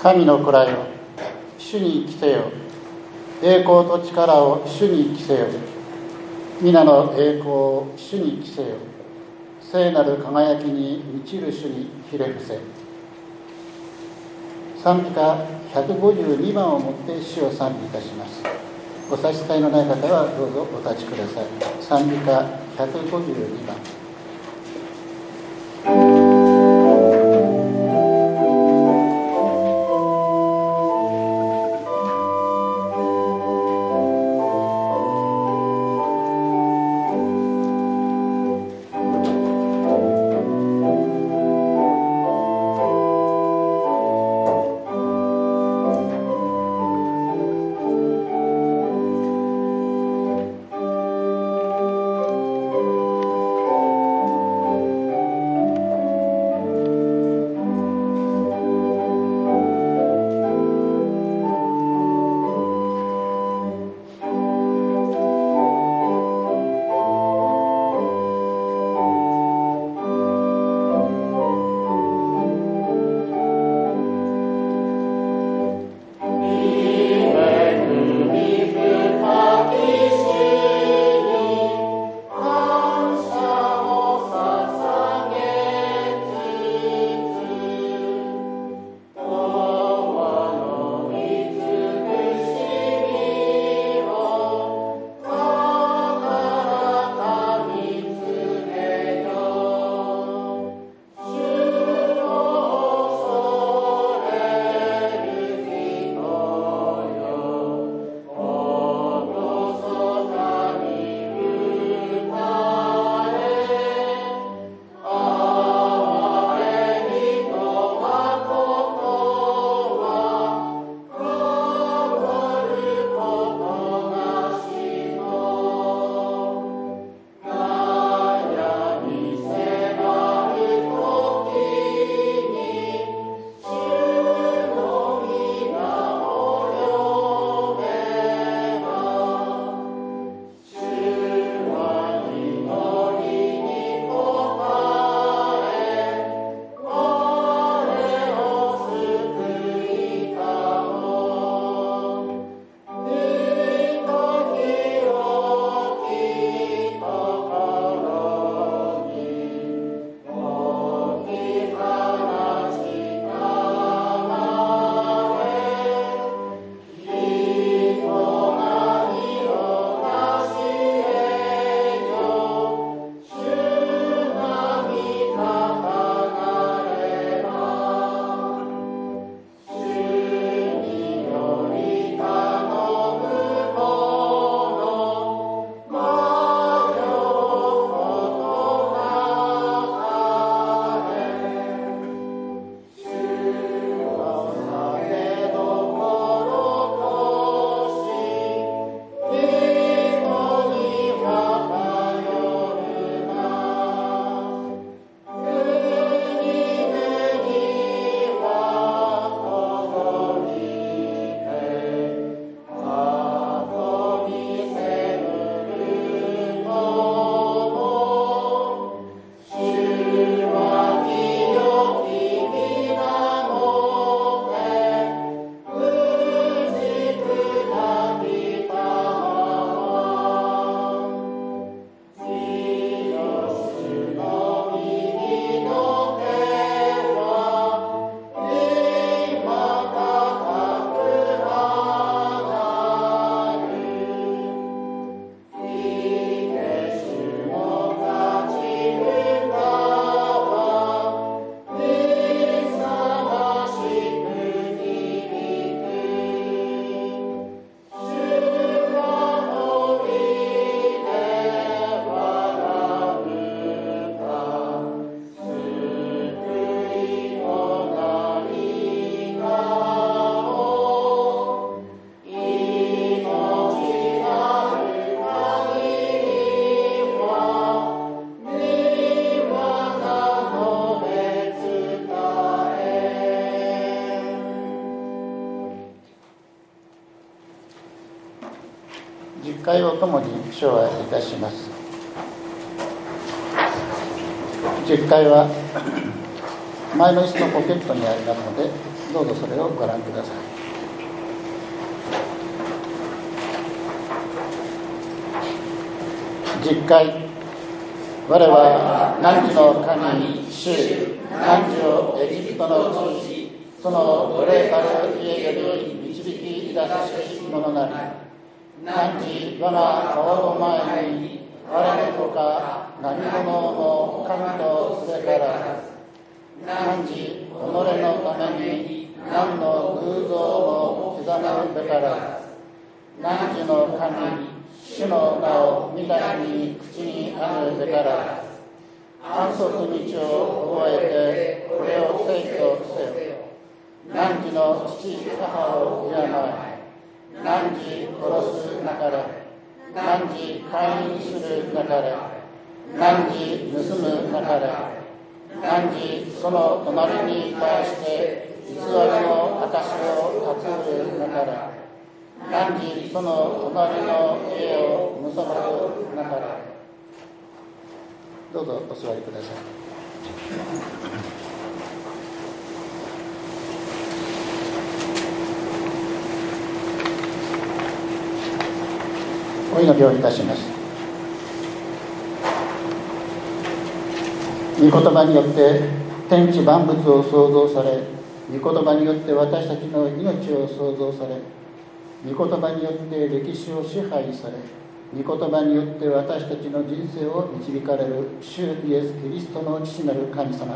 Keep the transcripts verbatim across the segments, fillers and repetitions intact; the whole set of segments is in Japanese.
神の子らよ、主に来せよ。栄光と力を主に着せよ。皆の栄光を主に着せよ。聖なる輝きに満ちる主にひれ伏せ。賛美歌ひゃくごじゅうにばんをもって主を賛美いたします。お差し支えのない方はどうぞお立ちください。賛美歌ひゃくごじゅうにばん。十回をともに唱和いたします。十回は前の椅子のポケットにありますので、どうぞそれをご覧ください。じゅっかい、我は汝の神主汝をエジプトの地、その奴隷たる家より導き出し者なり、汝我が顔の前に我の子か何者も神とすべから汝己のために何の偶像も刻むべから汝の神主の名を御霊に口にあるべから安息日を覚えてこれを聖とせよ。汝の父母を敬い、汝殺すなかれ、汝姦淫するなかれ、汝盗むなかれ、汝その隣に対して偽りの証を立つるなかれ、汝その隣の家をむさばくなかれ。どうぞお座りください。お祈りをいたします。御言葉によって天地万物を創造され、御言葉によって私たちの命を創造され、御言葉によって歴史を支配され、御言葉によって私たちの人生を導かれる主イエス・キリストの父なる神様、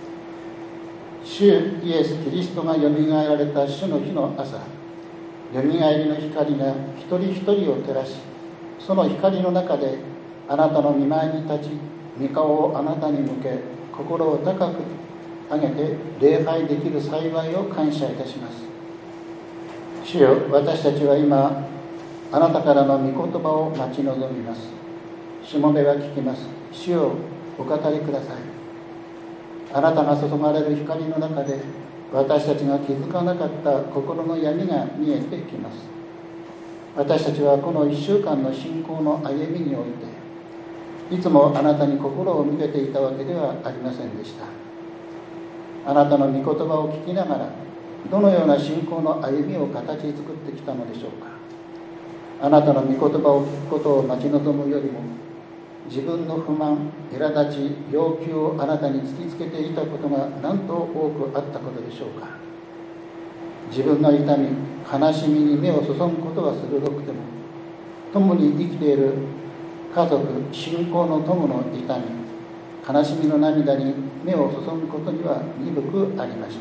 主イエス・キリストがよみがえられた主の日の朝、よみがえりの光が一人一人を照らし、その光の中であなたの御前に立ち、御顔をあなたに向け、心を高く上げて礼拝できる幸いを感謝いたします。主よ、私たちは今あなたからの御言葉を待ち望みます。しもべは聞きます。主よ、お語りください。あなたが注がれる光の中で私たちが気づかなかった心の闇が見えてきます。私たちはこのいっしゅうかんの信仰の歩みにおいていつもあなたに心を向けていたわけではありませんでした。あなたの御言葉を聞きながらどのような信仰の歩みを形作ってきたのでしょうか。あなたの御言葉を聞くことを待ち望むよりも、自分の不満、苛立ち、要求をあなたに突きつけていたことが何と多くあったことでしょうか。自分の痛み、悲しみに目を注ぐことは鋭くても、共に生きている家族、信仰の友の痛み、悲しみの涙に目を注ぐことには鈍くありました。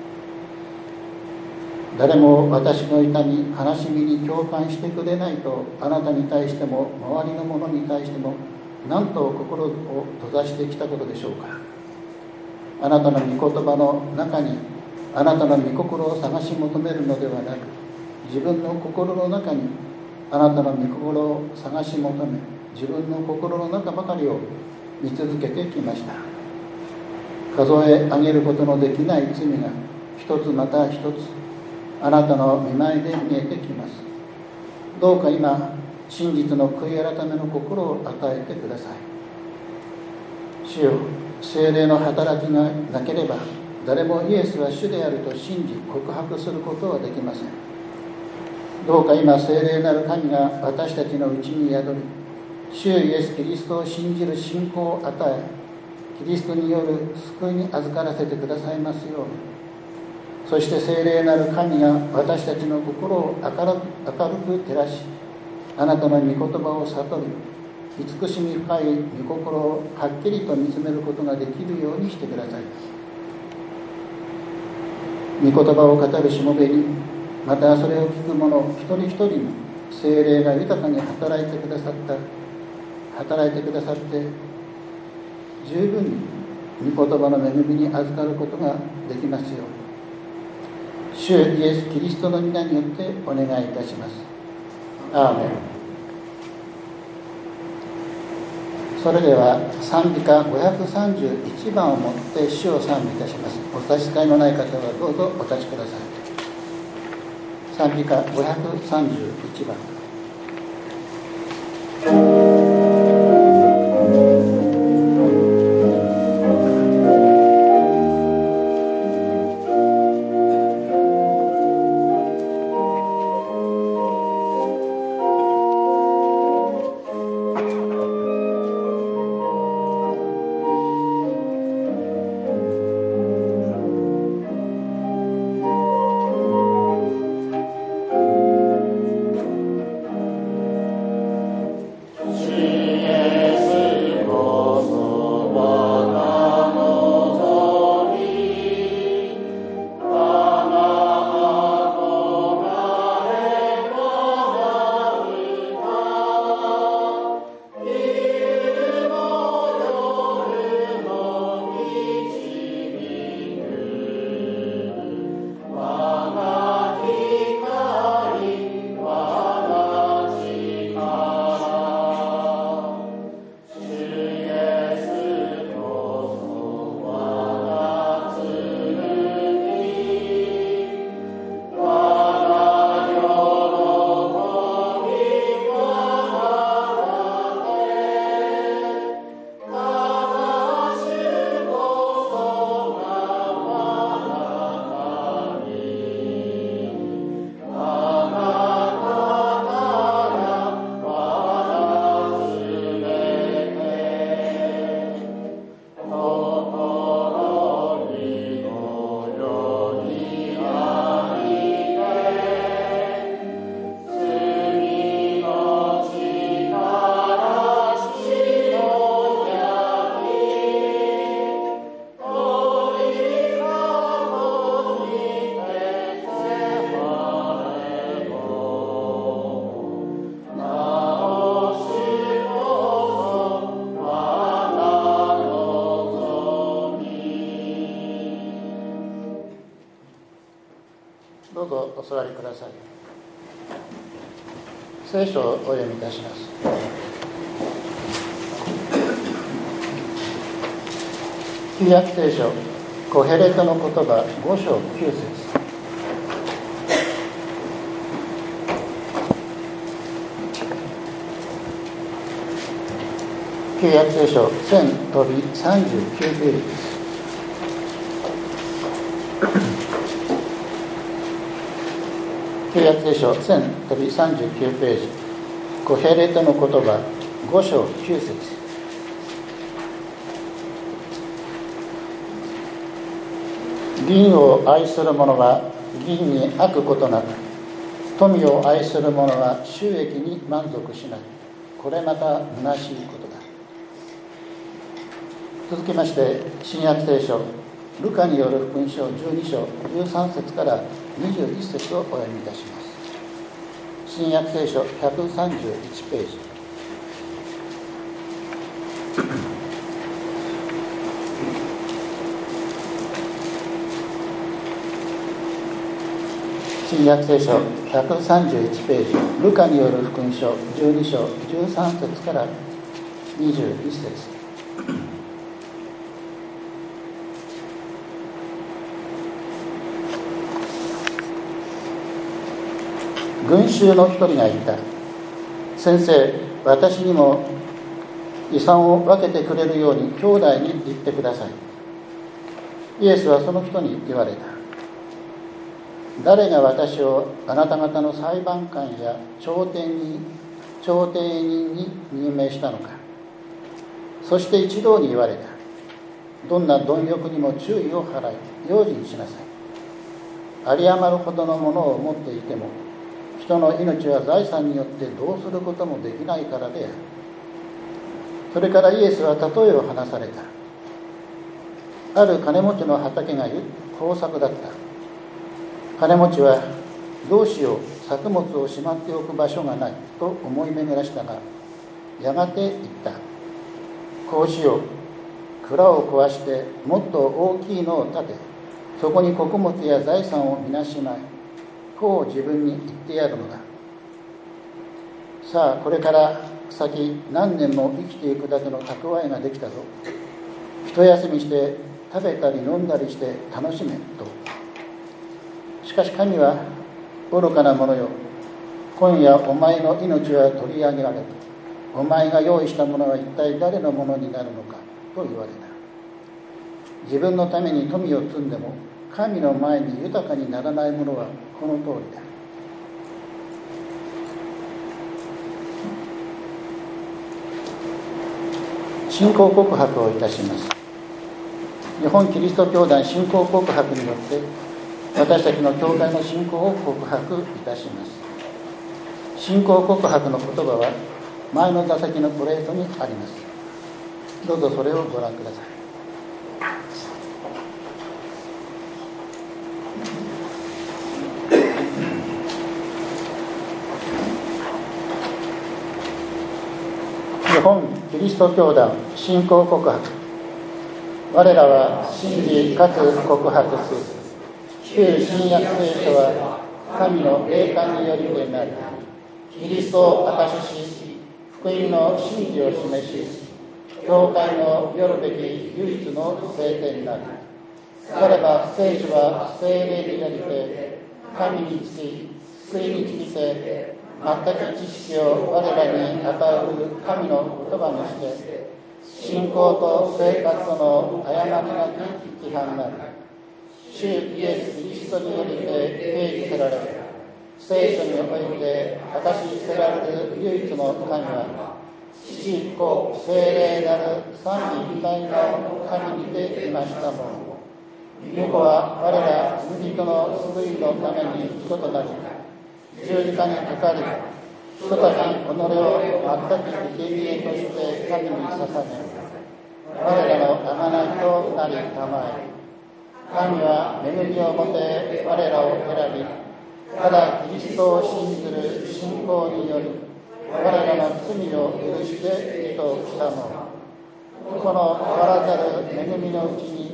誰も私の痛み、悲しみに共感してくれないと、あなたに対しても周りの者に対しても何と心を閉ざしてきたことでしょうか。あなたの御言葉の中にあなたの御心を探し求めるのではなく、自分の心の中にあなたの御心を探し求め、自分の心の中ばかりを見続けてきました。数え上げることのできない罪が一つまた一つあなたの御前で見えてきます。どうか今、真実の悔い改めの心を与えてください。主よ、聖霊の働きがなければ誰もイエスは主であると信じ告白することはできません。どうか今、聖霊なる神が私たちのうちに宿り、主イエス・キリストを信じる信仰を与え、キリストによる救いに預からせてくださいますように。そして聖霊なる神が私たちの心を明るく照らし、あなたの御言葉を悟り、慈しみ深い御心をはっきりと見つめることができるようにしてください。御言葉を語るしもべに、またそれを聞く者一人一人も聖霊が豊かに働いてくださった働いてくださって十分に御言葉の恵みに預かることができますように、主イエス・キリストの皆によってお願いいたします。アーメン。それでは賛美歌ごひゃくさんじゅういちばんをもって主を賛美いたします。お差し支えのない方はどうぞお立ちください。賛美歌ごひゃくさんじゅういちばん。 どうぞお座りください。聖書をお読みいたします。旧約聖書コヘレトの言葉ご章きゅう節。旧約聖書せん飛びさんじゅうきゅうページです。旧約聖書せん飛びさんじゅうきゅうページ、コヘレトの言葉ご章きゅう節。銀を愛する者は銀に飽くことなく、富を愛する者は収益に満足しない。これまた虚しいことだ。続きまして新約聖書ルカによる福音書じゅうに章じゅうさん節からにじゅういち節をお読みいたします。新約聖書ひゃくさんじゅういちページ。新約聖書ひゃくさんじゅういちページ、ルカによる福音書じゅうに章じゅうさん節からにじゅういち節。群衆の一人が言った。先生、私にも遺産を分けてくれるように兄弟に言ってください。イエスはその人に言われた。誰が私をあなた方の裁判官や調停に調停人に任命したのか。そして一同に言われた。どんな貪欲にも注意を払い用心しなさい。有り余るほどのものを持っていても、人の命は財産によってどうすることもできないからである。それからイエスは例えを話された。ある金持ちの畑が豊作だった。金持ちはどうしよう、作物をしまっておく場所がないと思い巡らしたが、やがて言った。こうしよう、蔵を壊してもっと大きいのを建て、そこに穀物や財産をみなしまい、こう自分に言ってやるのだ。さあ、これから先何年も生きていくだけの蓄えができたぞ。一休みして食べたり飲んだりして楽しめと。しかし神は、愚かな者よ、今夜お前の命は取り上げられる。お前が用意したものは一体誰のものになるのかと言われた。自分のために富を積んでも神の前に豊かにならないものはこの通りだ。信仰告白をいたします。日本キリスト教団信仰告白によって私たちの教会の信仰を告白いたします。信仰告白の言葉は前の座席のプレートにあります。どうぞそれをご覧ください。日本キリスト教団信仰告白。我らは信じかつ告白する。旧新約聖書は神の霊感によりでなり、キリストを証しし、福音の真理を示し、教会のよるべき唯一の聖典なり。されば聖書は聖霊によりて神につき、救いにつきて全く知識を我らに与える神の言葉にして、信仰と生活との誤りなき規範なり。主イエス・キリストによりて掲示せられ、聖書において明かしせられる唯一の神は、父子聖霊なる三位一体の神にていましたもの。御子は我ら罪人の救いのために人となり、十字架にかかり、人たち己を全く生贄として神に捧げ、我らの贖いとなりたまえ。神は恵みをもて我らを選び、ただキリストを信ずる信仰により我らの罪を許して義としたもの。この変わらざる恵みのうちに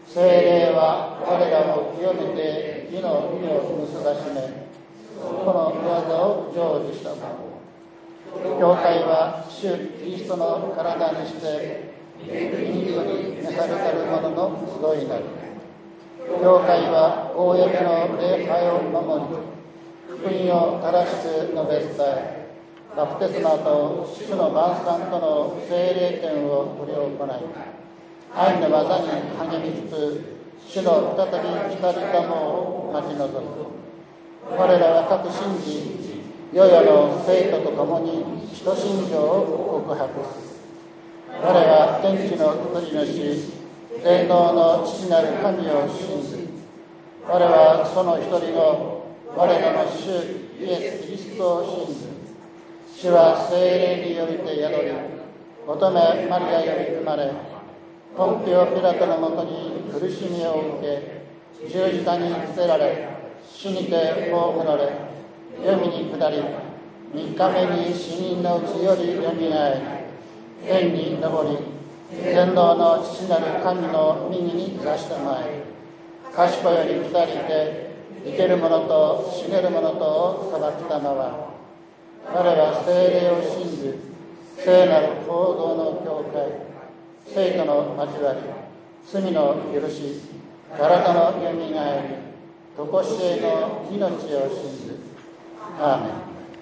聖霊は我らを清めて義の実を結ばしめ、この技を成就したもの。教会は主キリストの体にして人々に召されたる者の集いなり。教会は公の礼拝を守り、福音を正しく述べ伝え、バプテスマと主の晩餐との聖霊典を執り行い、愛の技に励みつつ、主の再び来たりたもを待ち望む。我らは各信じ、世々の生徒と共に使徒信条を告白す。我は天地の作り主、全能の父なる神を信じ、我はその一人の我らの主イエス・キリストを信じ、主は聖霊によりて宿り、乙女マリアより生まれ、ポンピオ・ピラトのもとに苦しみを受け、十字架につけられ、死にて葬られ、黄泉に下り、三日目に死人のうちよりよみがえり、天に昇り、全能の父なる神の右に座したまえ、賢より下りて、生ける者と死ねる者とを裁きたまは、我は聖霊を信じ、聖なる行動の教会、生徒の交わり、罪の許し、体のよみがえり、とこしえの命を信ず。アーメン。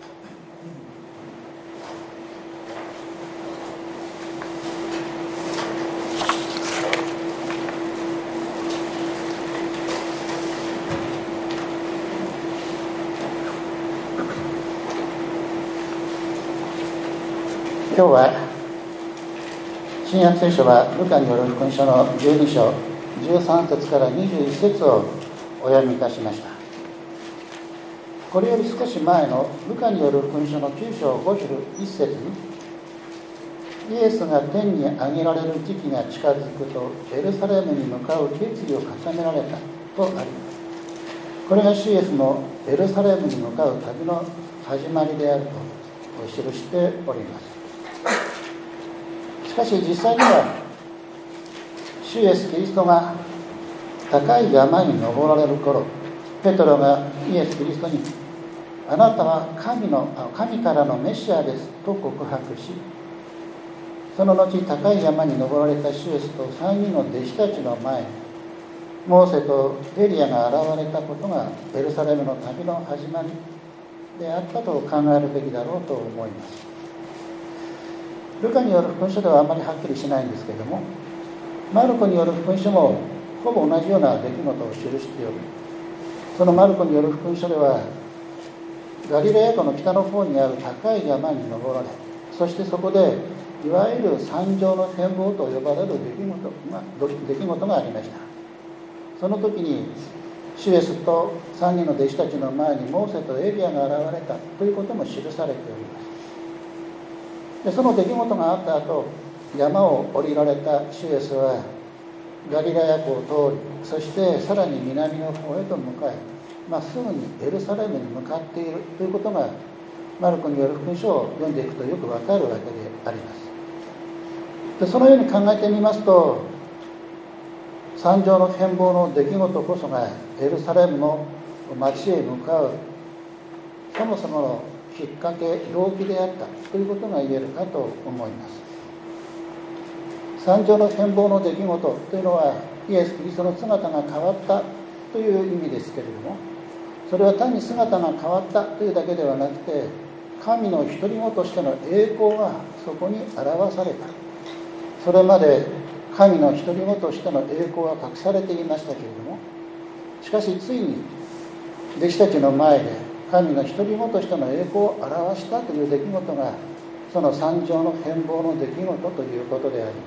今日は新約聖書はルカによる福音書のじゅうに章じゅうさん節からにじゅういち節をお読みいたしました。これより少し前のルカによる福音書のきゅう章ごじゅういち節に、イエスが天に上げられる時期が近づくとエルサレムに向かう決意を固められたとあります。これが主イエスのエルサレムに向かう旅の始まりであると記しております。しかし実際には主イエスキリストが高い山に登られる頃、ペトロがイエスキリストに、あなたは神の神からのメシアですと告白し、その後高い山に登られた主イエスと三人の弟子たちの前にモーセとエリアが現れたことがエルサレムの旅の始まりであったと考えるべきだろうと思います。ルカによる福音書ではあまりはっきりしないんですけれども、マルコによる福音書もほぼ同じような出来事を記しており、そのマルコによる福音書ではガリレヤ湖の北の方にある高い山に登られ、そしてそこでいわゆる山上の展望と呼ばれる出来事が出来事がありました。その時に主イエスと三人の弟子たちの前にモーセとエリアが現れたということも記されております。でその出来事があった後、山を降りられた主イエスはガリラヤ湖を通り、そしてさらに南の方へと向かい、まっすぐにエルサレムに向かっているということがマルコによる福音書を読んでいくとよくわかるわけであります。でそのように考えてみますと、山上の変貌の出来事こそがエルサレムの町へ向かうそもそものきっかけ、動機であったということが言えるかと思います。山上の変貌の出来事というのはイエス・キリストの姿が変わったという意味ですけれども、それは単に姿が変わったというだけではなくて、神の独り子としての栄光がそこに表された。それまで神の独り子としての栄光が隠されていましたけれども、しかしついに弟子たちの前で神の独り子としての栄光を表したという出来事が、その山上の変貌の出来事ということであります。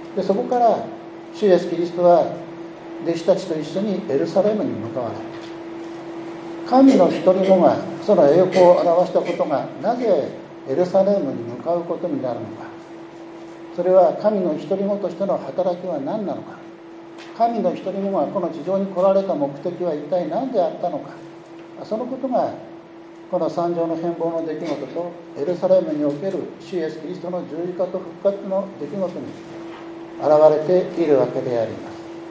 でそこから主イエスキリストは弟子たちと一緒にエルサレムに向かわれ、神の独り子がその栄光を表したことがなぜエルサレムに向かうことになるのか、それは神の独り子としての働きは何なのか、神の独り子がこの地上に来られた目的は一体何であったのか、そのことがこの山上の変貌の出来事とエルサレムにおける主イエスキリストの十字架と復活の出来事に現れているわけであります。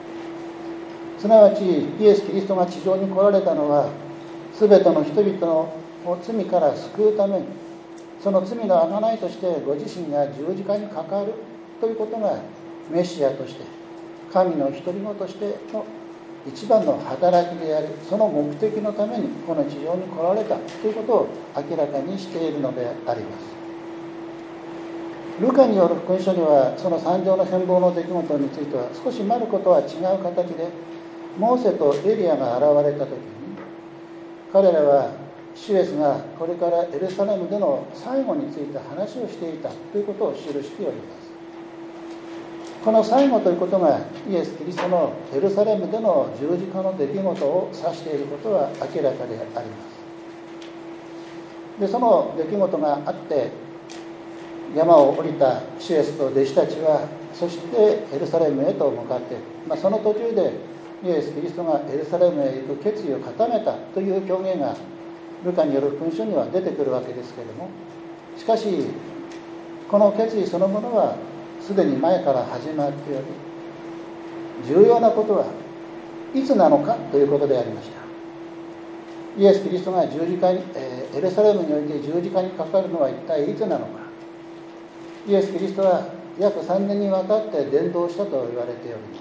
すなわちイエス・キリストが地上に来られたのは、すべての人々を罪から救うために、その罪の贖いとしてご自身が十字架にかかるということがメシアとして、神の独り子としての一番の働きであり、その目的のためにこの地上に来られたということを明らかにしているのであります。ルカによる福音書には、その三条の変貌の出来事については少しマルコとは違う形で、モーセとエリアが現れた時に、彼らは主イエスがこれからエルサレムでの最後について話をしていたということを記しております。この最後ということがイエス・キリストのエルサレムでの十字架の出来事を指していることは明らかであります。で、その出来事があって山を降りた主イエスと弟子たちは、そしてエルサレムへと向かって、まあ、その途中でイエス・キリストがエルサレムへ行く決意を固めたという表現がルカによる福音書には出てくるわけですけれども、しかしこの決意そのものはすでに前から始まっており、重要なことはいつなのかということでありました。イエス・キリストが十字架に、えー、エルサレムにおいて十字架にかかるのは一体いつなのか。イエス・キリストは約さんねんにわたって伝道したと言われております。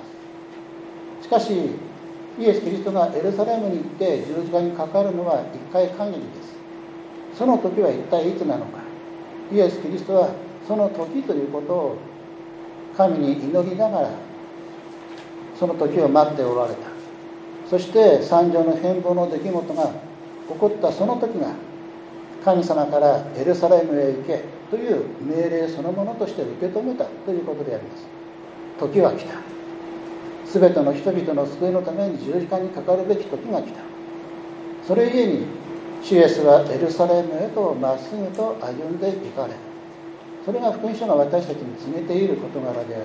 しかしイエス・キリストがエルサレムに行って十字架にかかるのは一回限りです。その時は一体いつなのか。イエス・キリストはその時ということを神に祈りながらその時を待っておられた。そして三条の変貌の出来事が起こったその時が、神様からエルサレムへ行けという命令そのものとして受け止めたということであります。時は来た。すべての人々の救いのために十字架にかかるべき時が来た。それゆえに主イエスはエルサレムへとまっすぐと歩んでいかれる。それが福音書が私たちに告げている事柄であります。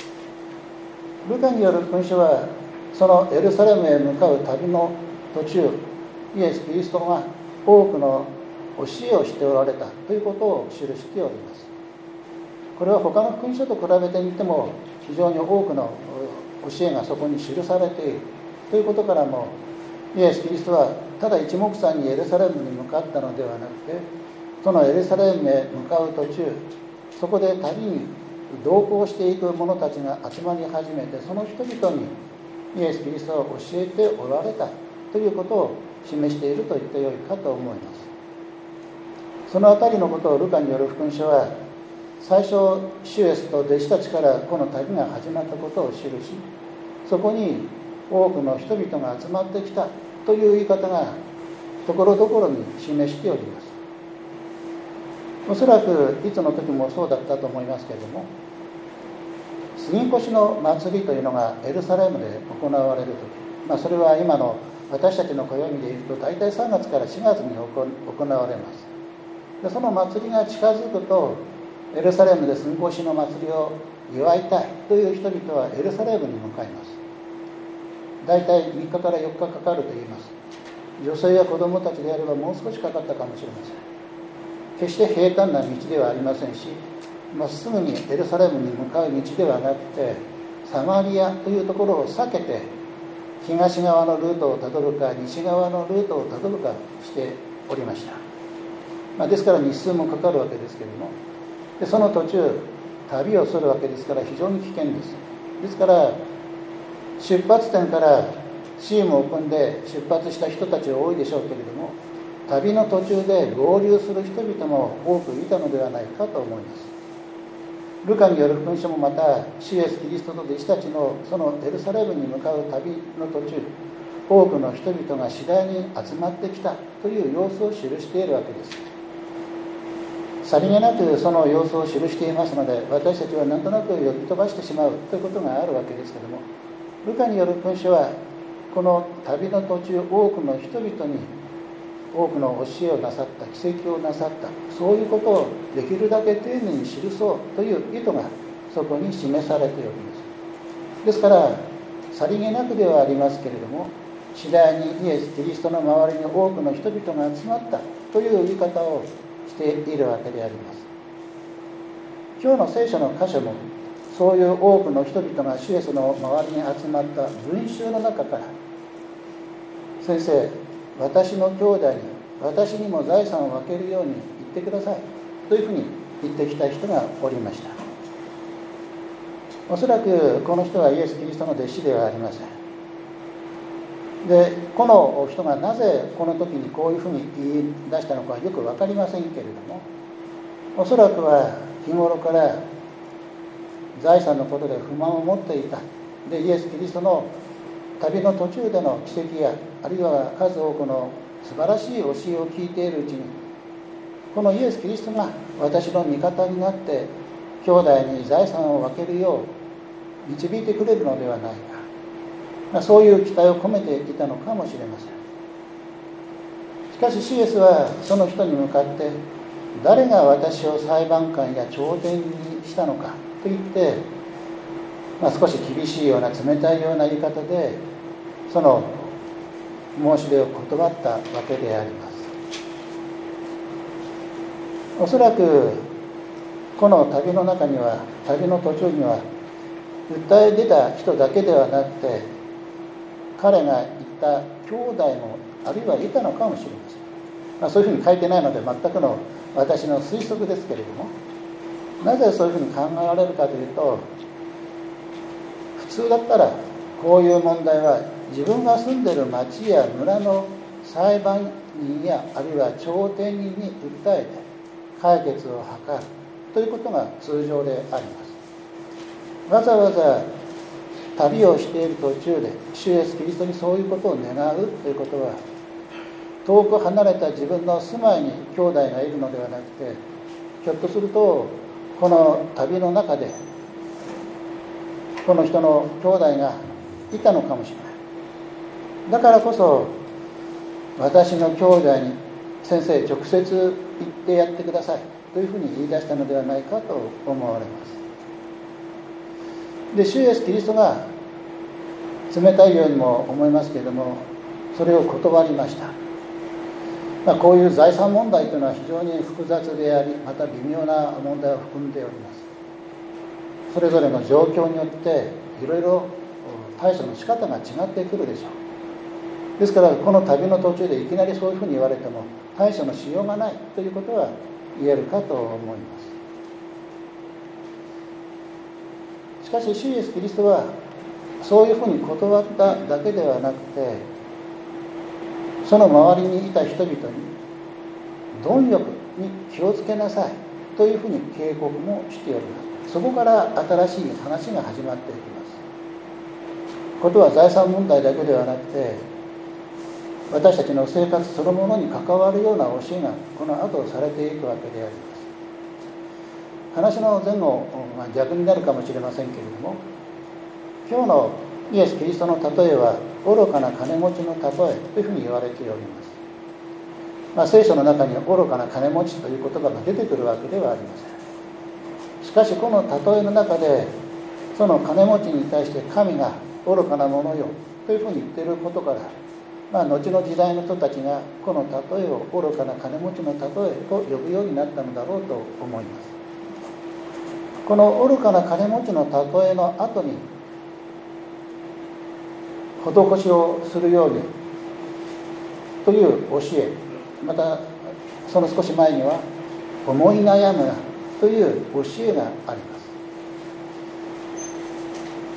ルカによる福音書は、そのエルサレムへ向かう旅の途中、イエス・キリストが多くの教えをしておられたということを記しております。これは他の福音書と比べてみても非常に多くの教えがそこに記されているということからも、イエス・キリストはただ一目散にエルサレムに向かったのではなくて、そのエルサレムへ向かう途中、そこで旅に同行していく者たちが集まり始めて、その人々にイエス・キリストを教えておられたということを示していると言ってよいかと思います。そのあたりのことをルカによる福音書は、最初主イエスと弟子たちからこの旅が始まったことを記し、そこに多くの人々が集まってきたという言い方がところどころに示しております。おそらくいつの時もそうだったと思いますけれども、杉越の祭りというのがエルサレムで行われる時、まあ、それは今の私たちの暦でいうと大体さんがつからしがつに行われます。でその祭りが近づくと、エルサレムで杉越の祭りを祝いたいという人々はエルサレムに向かいます。大体みっかからよっかかかると言います。女性や子供たちであればもう少しかかったかもしれません。決して平坦な道ではありませんし、まっすぐにエルサレムに向かう道ではなくて、サマリアというところを避けて東側のルートをたどるか西側のルートをたどるかしておりました。まあ、ですから日数もかかるわけですけれども、でその途中旅をするわけですから非常に危険です。ですから出発点からチームを組んで出発した人たちは多いでしょうけれども、旅の途中で合流する人々も多くいたのではないかと思います。ルカによる福音書もまた、主イエス・キリストと弟子たちのそのエルサレムに向かう旅の途中、多くの人々が次第に集まってきたという様子を記しているわけです。さりげなくその様子を記していますので、私たちは何となく呼び飛ばしてしまうということがあるわけですけれども、ルカによる福音書はこの旅の途中、多くの人々に多くの教えをなさった、奇跡をなさった、そういうことをできるだけ丁寧に記そうという意図がそこに示されております。ですからさりげなくではありますけれども、次第にイエス・キリストの周りに多くの人々が集まったという言い方をしているわけであります。今日の聖書の箇所もそういう多くの人々が主イエスの周りに集まった群衆の中から、先生、私の兄弟に私にも財産を分けるように言ってくださいというふうに言ってきた人がおりました。おそらくこの人はイエス・キリストの弟子ではありません。で、この人がなぜこの時にこういうふうに言い出したのかはよく分かりませんけれども、おそらくは日頃から財産のことで不満を持っていた。で、イエス・キリストの旅の途中での奇跡や、あるいは数多くの素晴らしい教えを聞いているうちに、このイエス・キリストが私の味方になって兄弟に財産を分けるよう導いてくれるのではないか、そういう期待を込めていたのかもしれません。しかしシエスはその人に向かって、誰が私を裁判官や朝廷にしたのかと言って、まあ、少し厳しいような冷たいような言い方でその申し出を断ったわけであります。おそらくこの旅の中には、旅の途中には訴え出た人だけではなくて、彼が言った兄弟もあるいはいたのかもしれません。まあ、そういうふうに書いてないので全くの私の推測ですけれども、なぜそういうふうに考えられるかというと、普通だったらこういう問題は自分が住んでいる町や村の裁判人やあるいは朝廷人に訴えて解決を図るということが通常であります。わざわざ旅をしている途中で主イエスキリストにそういうことを願うということは、遠く離れた自分の住まいに兄弟がいるのではなくて、ひょっとするとこの旅の中でこの人の兄弟がいたのかもしれない。だからこそ私の兄弟に先生直接言ってやってくださいというふうに言い出したのではないかと思われます。で、主イエスキリストが冷たいようにも思いますけれども、それを断りました。まあ、こういう財産問題というのは非常に複雑であり、また微妙な問題を含んでおります。それぞれの状況によっていろいろ対処の仕方が違ってくるでしょう。ですからこの旅の途中でいきなりそういうふうに言われても対処のしようがないということは言えるかと思います。しかし主イエスキリストはそういうふうに断っただけではなくて、その周りにいた人々に貪欲に気をつけなさいというふうに警告もしております。そこから新しい話が始まっていきます。ことは財産問題だけではなくて、私たちの生活そのものに関わるような教えがこの後されていくわけであります。話の前後、まあ、逆になるかもしれませんけれども、今日のイエス・キリストの例えは愚かな金持ちの例えというふうに言われております。まあ、聖書の中に愚かな金持ちという言葉が出てくるわけではありません。しかしこの例えの中で、その金持ちに対して神が愚かなものよというふうに言っていることから、まあ、後の時代の人たちがこの例えを愚かな金持ちの例えと呼ぶようになったのだろうと思います。この愚かな金持ちの例えの後に施しをするようにという教え、またその少し前には思い悩むなという教えがあります。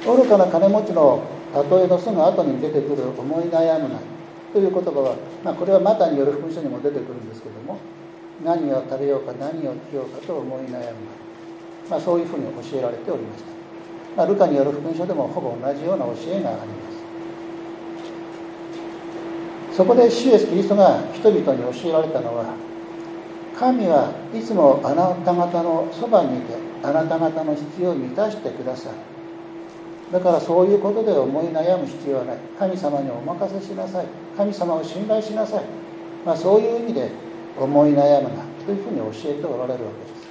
愚かな金持ちの例えのすぐ後に出てくる思い悩むなという言葉は、まあ、これはマタイによる福音書にも出てくるんですけども、何を食べようか何を着ようかと思い悩むな、まあ、そういうふうに教えられておりました。まあ、ルカによる福音書でもほぼ同じような教えがあります。そこで主イエスキリストが人々に教えられたのは、神はいつもあなた方のそばにいてあなた方の必要を満たしてください。だからそういうことで思い悩む必要はない。神様にお任せしなさい。神様を信頼しなさい。まあ、そういう意味で思い悩むなというふうに教えておられるわけです。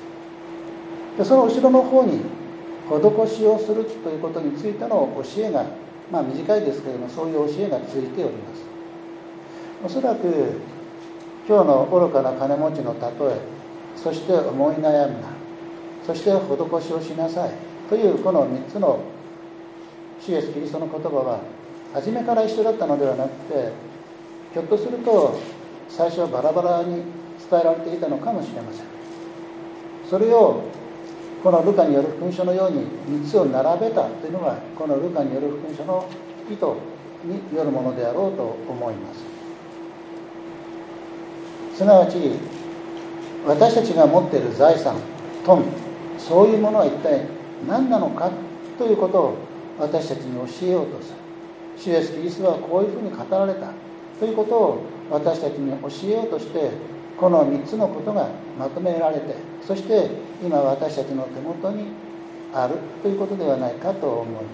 でその後ろの方に施しをするということについての教えが、まあ短いですけれども、そういう教えがついております。おそらく今日の愚かな金持ちの例え、そして思い悩むな、そして施しをしなさい、 というこのみっつの主イエスキリストの言葉は初めから一緒だったのではなくて、ひょっとすると最初はバラバラに伝えられていたのかもしれません。それをこのルカによる福音書のようにみっつを並べたというのがこのルカによる福音書の意図によるものであろうと思います。すなわち私たちが持っている財産、富、そういうものは一体何なのかということを私たちに教えようとする。主イエスキリストはこういうふうに語られたということを私たちに教えようとして、このみっつのことがまとめられて、そして今私たちの手元にあるということではないかと思います。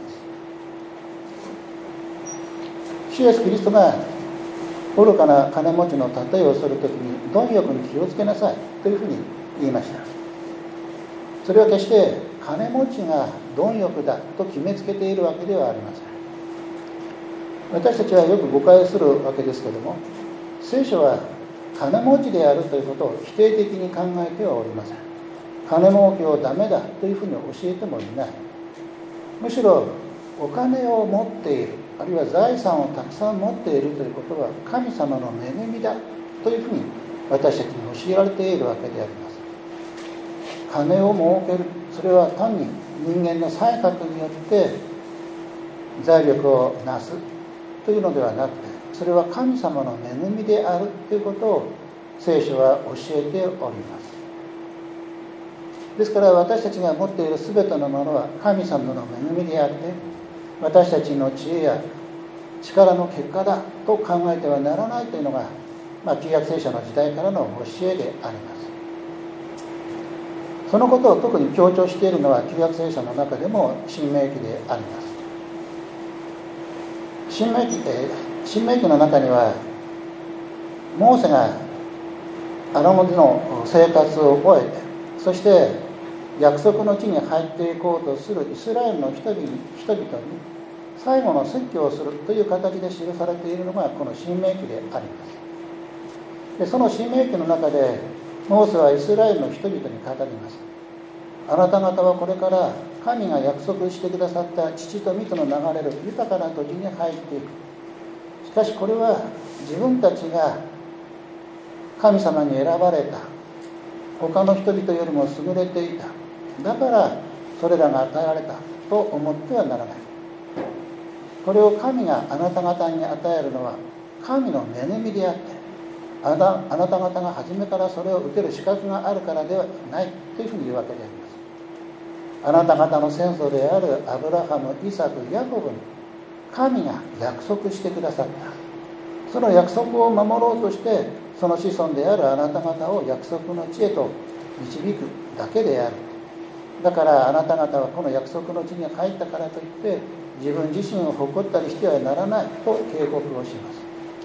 主イエスキリストが愚かな金持ちの例えをするときに貪欲に気をつけなさいというふうに言いました。それは決して金持ちが貪欲だと決めつけているわけではありません。私たちはよく誤解するわけですけれども、聖書は金持ちであるということを否定的に考えてはおりません。金儲けをダメだというふうに教えてもいない。むしろお金を持っている、あるいは財産をたくさん持っているということは神様の恵みだというふうに私たちに教えられているわけであります。金を儲ける、それは単に人間の才覚によって財力をなすというのではなくて、それは神様の恵みであるということを聖書は教えております。ですから私たちが持っているすべてのものは神様の恵みであって、私たちの知恵や力の結果だと考えてはならないというのが、まあ、旧約聖書の時代からの教えであります。そのことを特に強調しているのは旧約聖書の中でも新明記であります。新明記、えー、新明記の中にはモーセが荒野での生活を終えて、そして約束の地に入っていこうとするイスラエルの人々に最後の説教をするという形で記されているのがこの新明記であります。でその新明記の中でモーセはイスラエルの人々に語ります。あなた方はこれから神が約束してくださった乳と蜜の流れる豊かな土地に入っていく。しかしこれは自分たちが神様に選ばれた、他の人々よりも優れていた、だからそれらが与えられたと思ってはならない。これを神があなた方に与えるのは神の恵みであって、あな、あなた方が初めからそれを受ける資格があるからではないというふうに言うわけであります。あなた方の先祖であるアブラハム、イサク、ヤコブに神が約束してくださった。その約束を守ろうとしてその子孫であるあなた方を約束の地へと導くだけである。だからあなた方はこの約束の地に入ったからといって自分自身を誇ったりしてはならないと警告をします。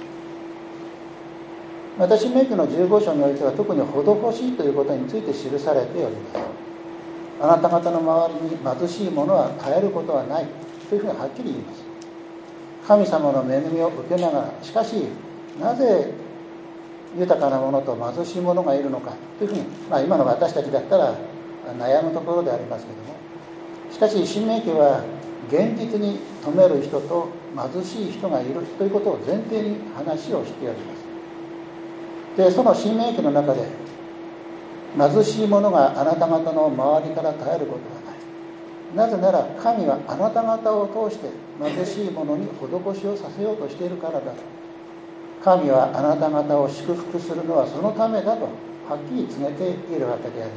また新明記のじゅうご章においては特に施しということについて記されております。あなた方の周りに貧しい者は絶えることはないというふうにはっきり言います。神様の恵みを受けながら、しかしなぜ豊かな者と貧しい者がいるのかというふうに、まあ、今の私たちだったら悩むところでありますけれども、しかし新明記は現実に富める人と貧しい人がいるということを前提に話をしております。でその新明記の中で貧しい者があなた方の周りから絶えることはない。なぜなら神はあなた方を通して貧しい者に施しをさせようとしているからだと。神はあなた方を祝福するのはそのためだとはっきり告げているわけであります。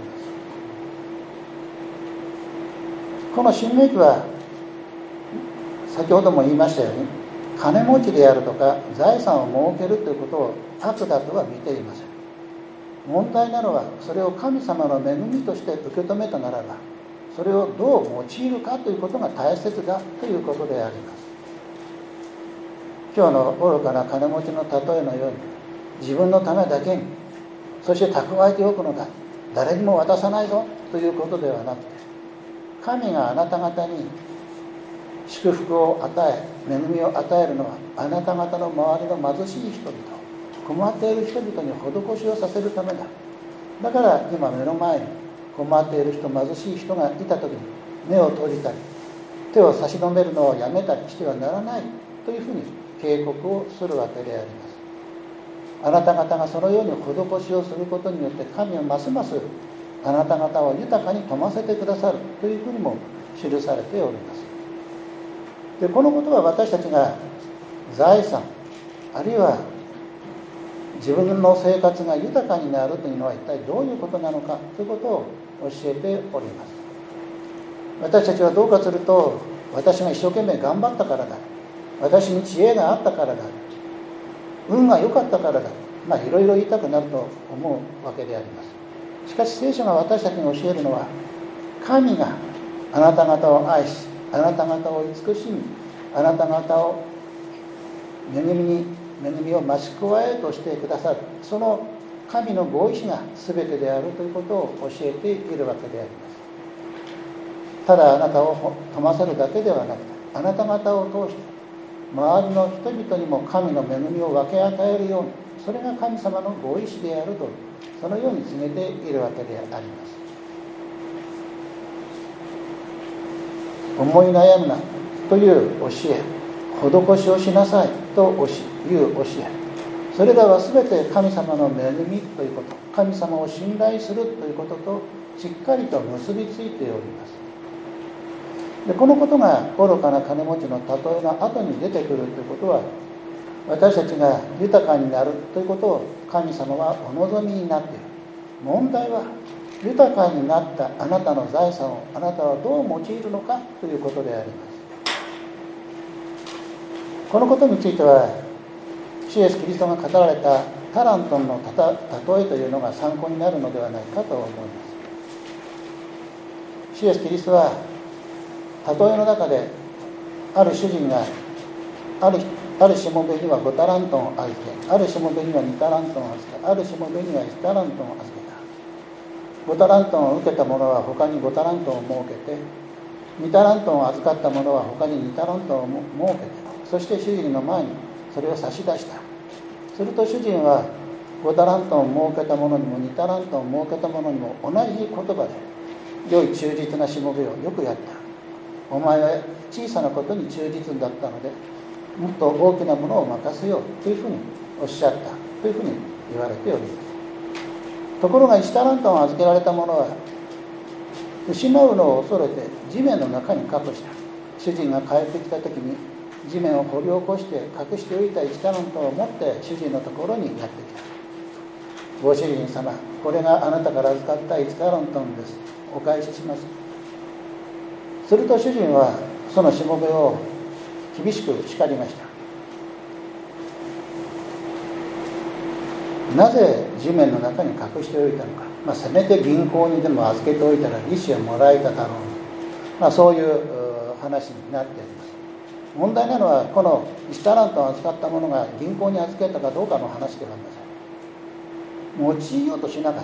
この新明記は先ほども言いましたように、金持ちであるとか財産を設けるということを悪だとは見ていません。問題なのはそれを神様の恵みとして受け止めたならば、それをどう用いるかということが大切だということであります。今日の愚かな金持ちの例えのように、自分のためだけに、そして蓄えておくのだ、誰にも渡さないぞということではなくて、神があなた方に祝福を与え、恵みを与えるのはあなた方の周りの貧しい人々、困っている人々に施しをさせるためだ。だから今目の前に困っている人、貧しい人がいた時に、 目を閉じたり手を差し伸べるのをやめたりしてはならないというふうに警告をするわけであります。あなた方がそのように施しをすることによって神はますますあなた方を豊かに富ませてくださるというふうにも記されております。でこのことは私たちが財産あるいは自分の生活が豊かになるというのは一体どういうことなのかということを教えております。私たちはどうかすると私が一生懸命頑張ったからだ、私に知恵があったからだ、運が良かったからだ、まあいろいろ言いたくなると思うわけであります。しかし聖書が私たちに教えるのは、神があなた方を愛し、あなた方を慈しみ、あなた方を恵みに恵みを増し加えとしてくださる、その神のご意志が全てであるということを教えているわけであります。ただあなたを富ませるだけではなくて、あなた方を通して周りの人々にも神の恵みを分け与えるように、それが神様のご意志であると、そのように告げているわけであります。思い悩むなという教え、施しをしなさいという教え、それらは全て神様の恵みということ、神様を信頼するということとしっかりと結びついております。でこのことが愚かな金持ちの例えの後に出てくるということは、私たちが豊かになるということを神様はお望みになっている。問題は豊かになったあなたの財産をあなたはどう用いるのかということであります。このことについては主イエスキリストが語られたタラントンの例えというのが参考になるのではないかと思います。主イエスキリストは例えの中で、ある主人があるあるしもべにはごタラントンを預け、あるしもべにはにタラントンを預け、あるしもべにはいちタラントンを預けた。ごタラントンを受けた者は他にごタラントンを設けて、にタラントンを預かった者は他ににタラントンを設けて、そして主人の前にそれを差し出した。すると主人はごタラントンを設けた者にもにタラントンを設けた者にも同じ言葉で、良い忠実なしもべをよくやった。お前は小さなことに忠実だったので、もっと大きなものを任せようというふうにおっしゃったというふうに言われております。ところがいちタラントンを預けられた者は失うのを恐れて地面の中に隠した。主人が帰ってきた時に地面を掘り起こして隠しておいたいちタラントンを持って主人のところにやってきた。ご主人様、これがあなたから預かったいちタラントンです。お返しします。すると主人はそのしもべを厳しく叱りました。なぜ地面の中に隠しておいたのか、まあ、せめて銀行にでも預けておいたら利子をもらえただろう、まあ、そういう話になっています。問題なのは、このいちタラントを預かった者が銀行に預けたかどうかの話ではありません。用いようとしなかった、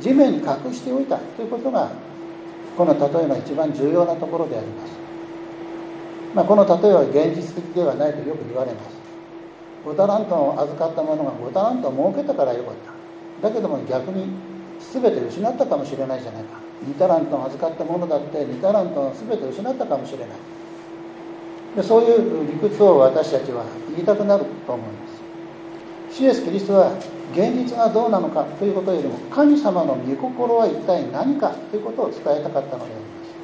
地面に隠しておいたということがこの例えの一番重要なところであります。まあ、この例えは現実的ではないとよく言われます。ごタラントンを預かった者がごタラントンを儲けたからよかった。だけども逆に全て失ったかもしれないじゃないか。にタラントンを預かった者だってにタラントンを全て失ったかもしれない。でそういう理屈を私たちは言いたくなると思います。主イエスキリストは現実がどうなのかということよりも、神様の御心は一体何かということを伝えたかったのであり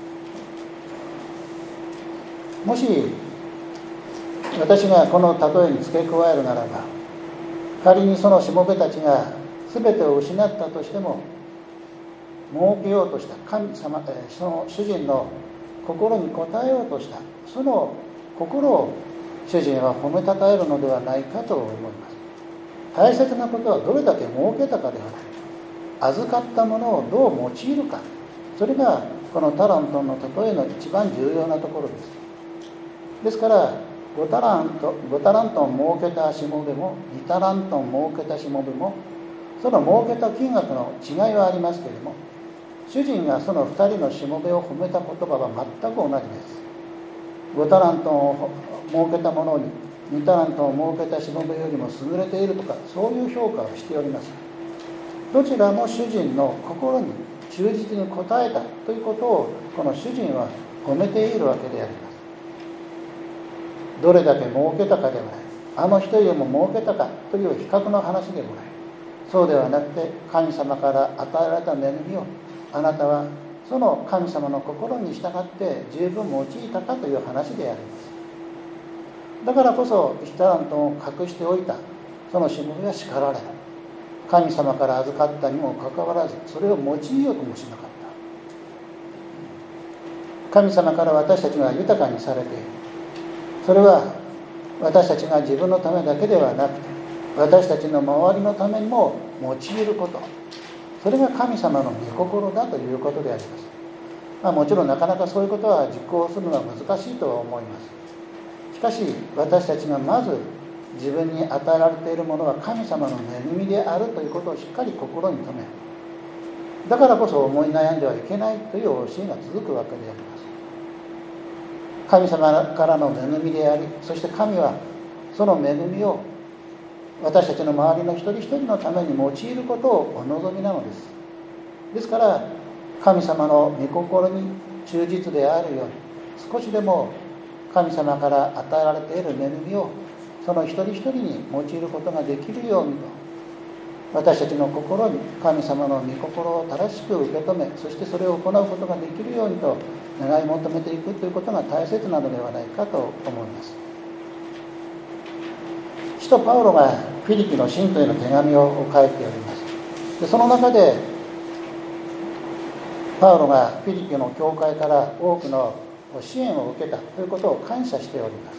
ます。もし私がこの例えに付け加えるならば、仮にそのしもべたちが全てを失ったとしても、儲けようとした神様、その主人の心に応えようとしたその心を主人は褒めたたえるのではないかと思います。大切なことはどれだけ儲けたかではない、預かったものをどう用いるか、それがこのタラントンの例えの一番重要なところです。ですからごタラント、ごタラントン儲けたしもべもにタラントン儲けたしもべも、その儲けた金額の違いはありますけれども、主人がそのふたりのしもべを褒めた言葉は全く同じです。ごタラントンを儲けた者ににタラントンを儲けたしもべよりも優れているとか、そういう評価をしております。どちらも主人の心に忠実に応えたということをこの主人は褒めているわけであります。どれだけ儲けたかではない、あの人よりも儲けたかという比較の話でもない。そうではなくて、神様から与えられた恵みをあなたはその神様の心に従って十分用いたかという話であります。だからこそいちタラントを隠しておいたそのしもべは叱られる。神様から預かったにもかかわらずそれを用いようともしなかった。神様から私たちが豊かにされている。それは私たちが自分のためだけではなくて、私たちの周りのためにも用いること、それが神様の御心だということであります。まあ、もちろんなかなかそういうことは実行するのは難しいとは思います。しかし私たちがまず自分に与えられているものは神様の恵みであるということをしっかり心に留める。だからこそ思い悩んではいけないという教えが続くわけであります。神様からの恵みであり、そして神はその恵みを私たちの周りの一人一人のために用いることをお望みなのです。ですから神様の御心に忠実であるように、少しでも神様から与えられている恵みをその一人一人に用いることができるようにと、私たちの心に神様の御心を正しく受け止め、そしてそれを行うことができるようにと願い求めていくということが大切なのではないかと思います。使徒パウロがフィリピの信徒への手紙を書いております。でその中でパウロがフィリピの教会から多くの支援を受けたということを感謝しております。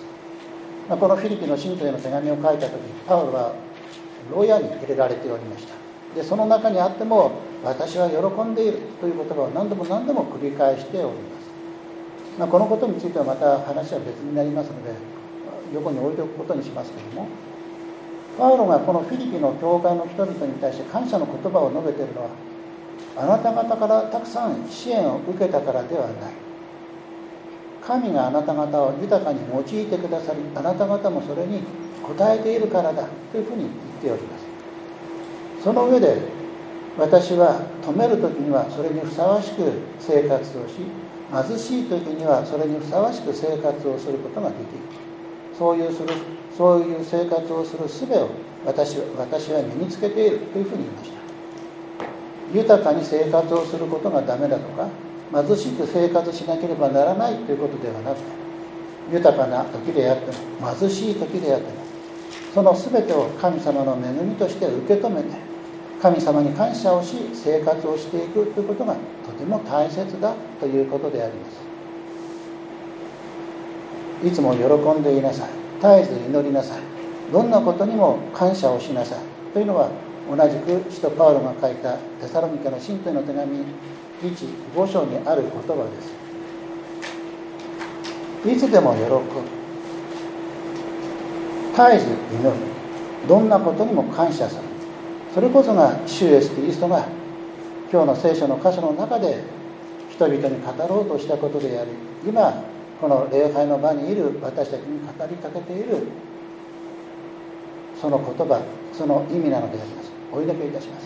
このフィリピの信徒への手紙を書いたとき、パウロは牢屋に入れられておりました。でその中にあっても私は喜んでいるという言葉を何度も何度も繰り返しております。まあ、このことについてはまた話は別になりますので横に置いておくことにしますけれども、パウロがこのフィリピの教会の人々に対して感謝の言葉を述べているのは、あなた方からたくさん支援を受けたからではない、神があなた方を豊かに用いてくださり、あなた方もそれに応えているからだというふうに言っております。その上で私は富める時にはそれにふさわしく生活をし、貧しい時にはそれにふさわしく生活をすることができる。そういうするそういう生活をする術を私は私は身につけているというふうに言いました。豊かに生活をすることがダメだとか、貧しく生活しなければならないということではなくて、豊かな時であっても貧しい時であっても、その全てを神様の恵みとして受け止めて、神様に感謝をし生活をしていくということがとても大切だということであります。いつも喜んでいなさい、絶えず祈りなさい、どんなことにも感謝をしなさいというのは、同じく使徒パウロが書いたテサロニケの信徒への手紙いち、ご章にある言葉です。いつでも喜ぶ、絶えず祈る、どんなことにも感謝する、それこそが主イエスキリストが今日の聖書の箇所の中で人々に語ろうとしたことであり、今この礼拝の場にいる私たちに語りかけているその言葉、その意味なのであります。お祈りいたします。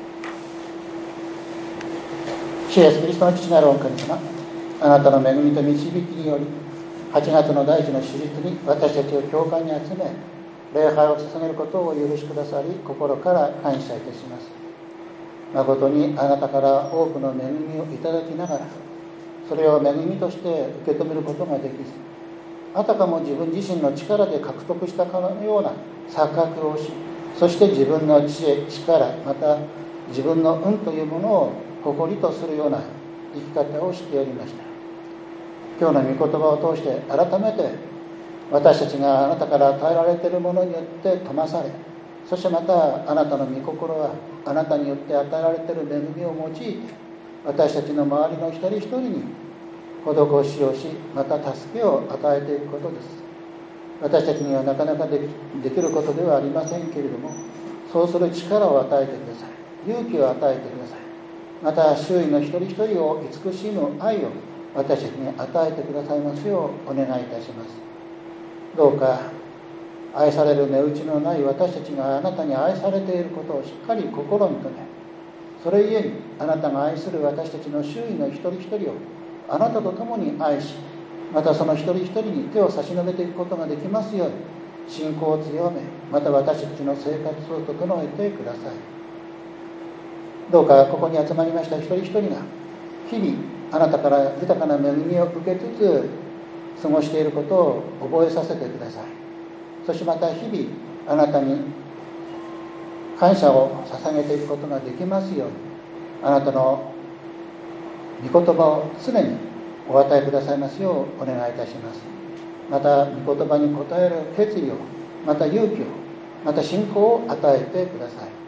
主イエスキリストの父なる御神様、あなたの恵みと導きによりはちがつの第一の主日に私たちを教会に集め礼拝を捧げることをお許しくださり、心から感謝いたします。誠にあなたから多くの恵みをいただきながら、それを恵みとして受け止めることができず、あたかも自分自身の力で獲得したかのような錯覚をし、そして自分の知恵、力、また自分の運というものを誇りとするような生き方をしておりました。今日の御言葉を通して改めて私たちがあなたから与えられているものによって富まされ、そしてまたあなたの御心はあなたによって与えられている恵みを用いて私たちの周りの一人一人に施しをし、また助けを与えていくことです。私たちにはなかなかで き, できることではありませんけれども、そうする力を与えてください、勇気を与えてください。また周囲の一人一人を慈しむ愛を私たちに与えてくださいますようお願いいたします。どうか愛される値打ちのない私たちがあなたに愛されていることをしっかり心に留め、 それゆえにあなたが愛する私たちの周囲の一人一人をあなたと共に愛し、またその一人一人に手を差し伸べていくことができますように、信仰を強め、また私たちの生活を整えてください。どうかここに集まりました一人一人が日々あなたから豊かな恵みを受けつつ過ごしていることを覚えさせてください。そしてまた日々あなたに感謝を捧げていくことができますように、あなたの御言葉を常にお与えくださいますようお願いいたします。また御言葉に応える決意を、また勇気を、また信仰を与えてください。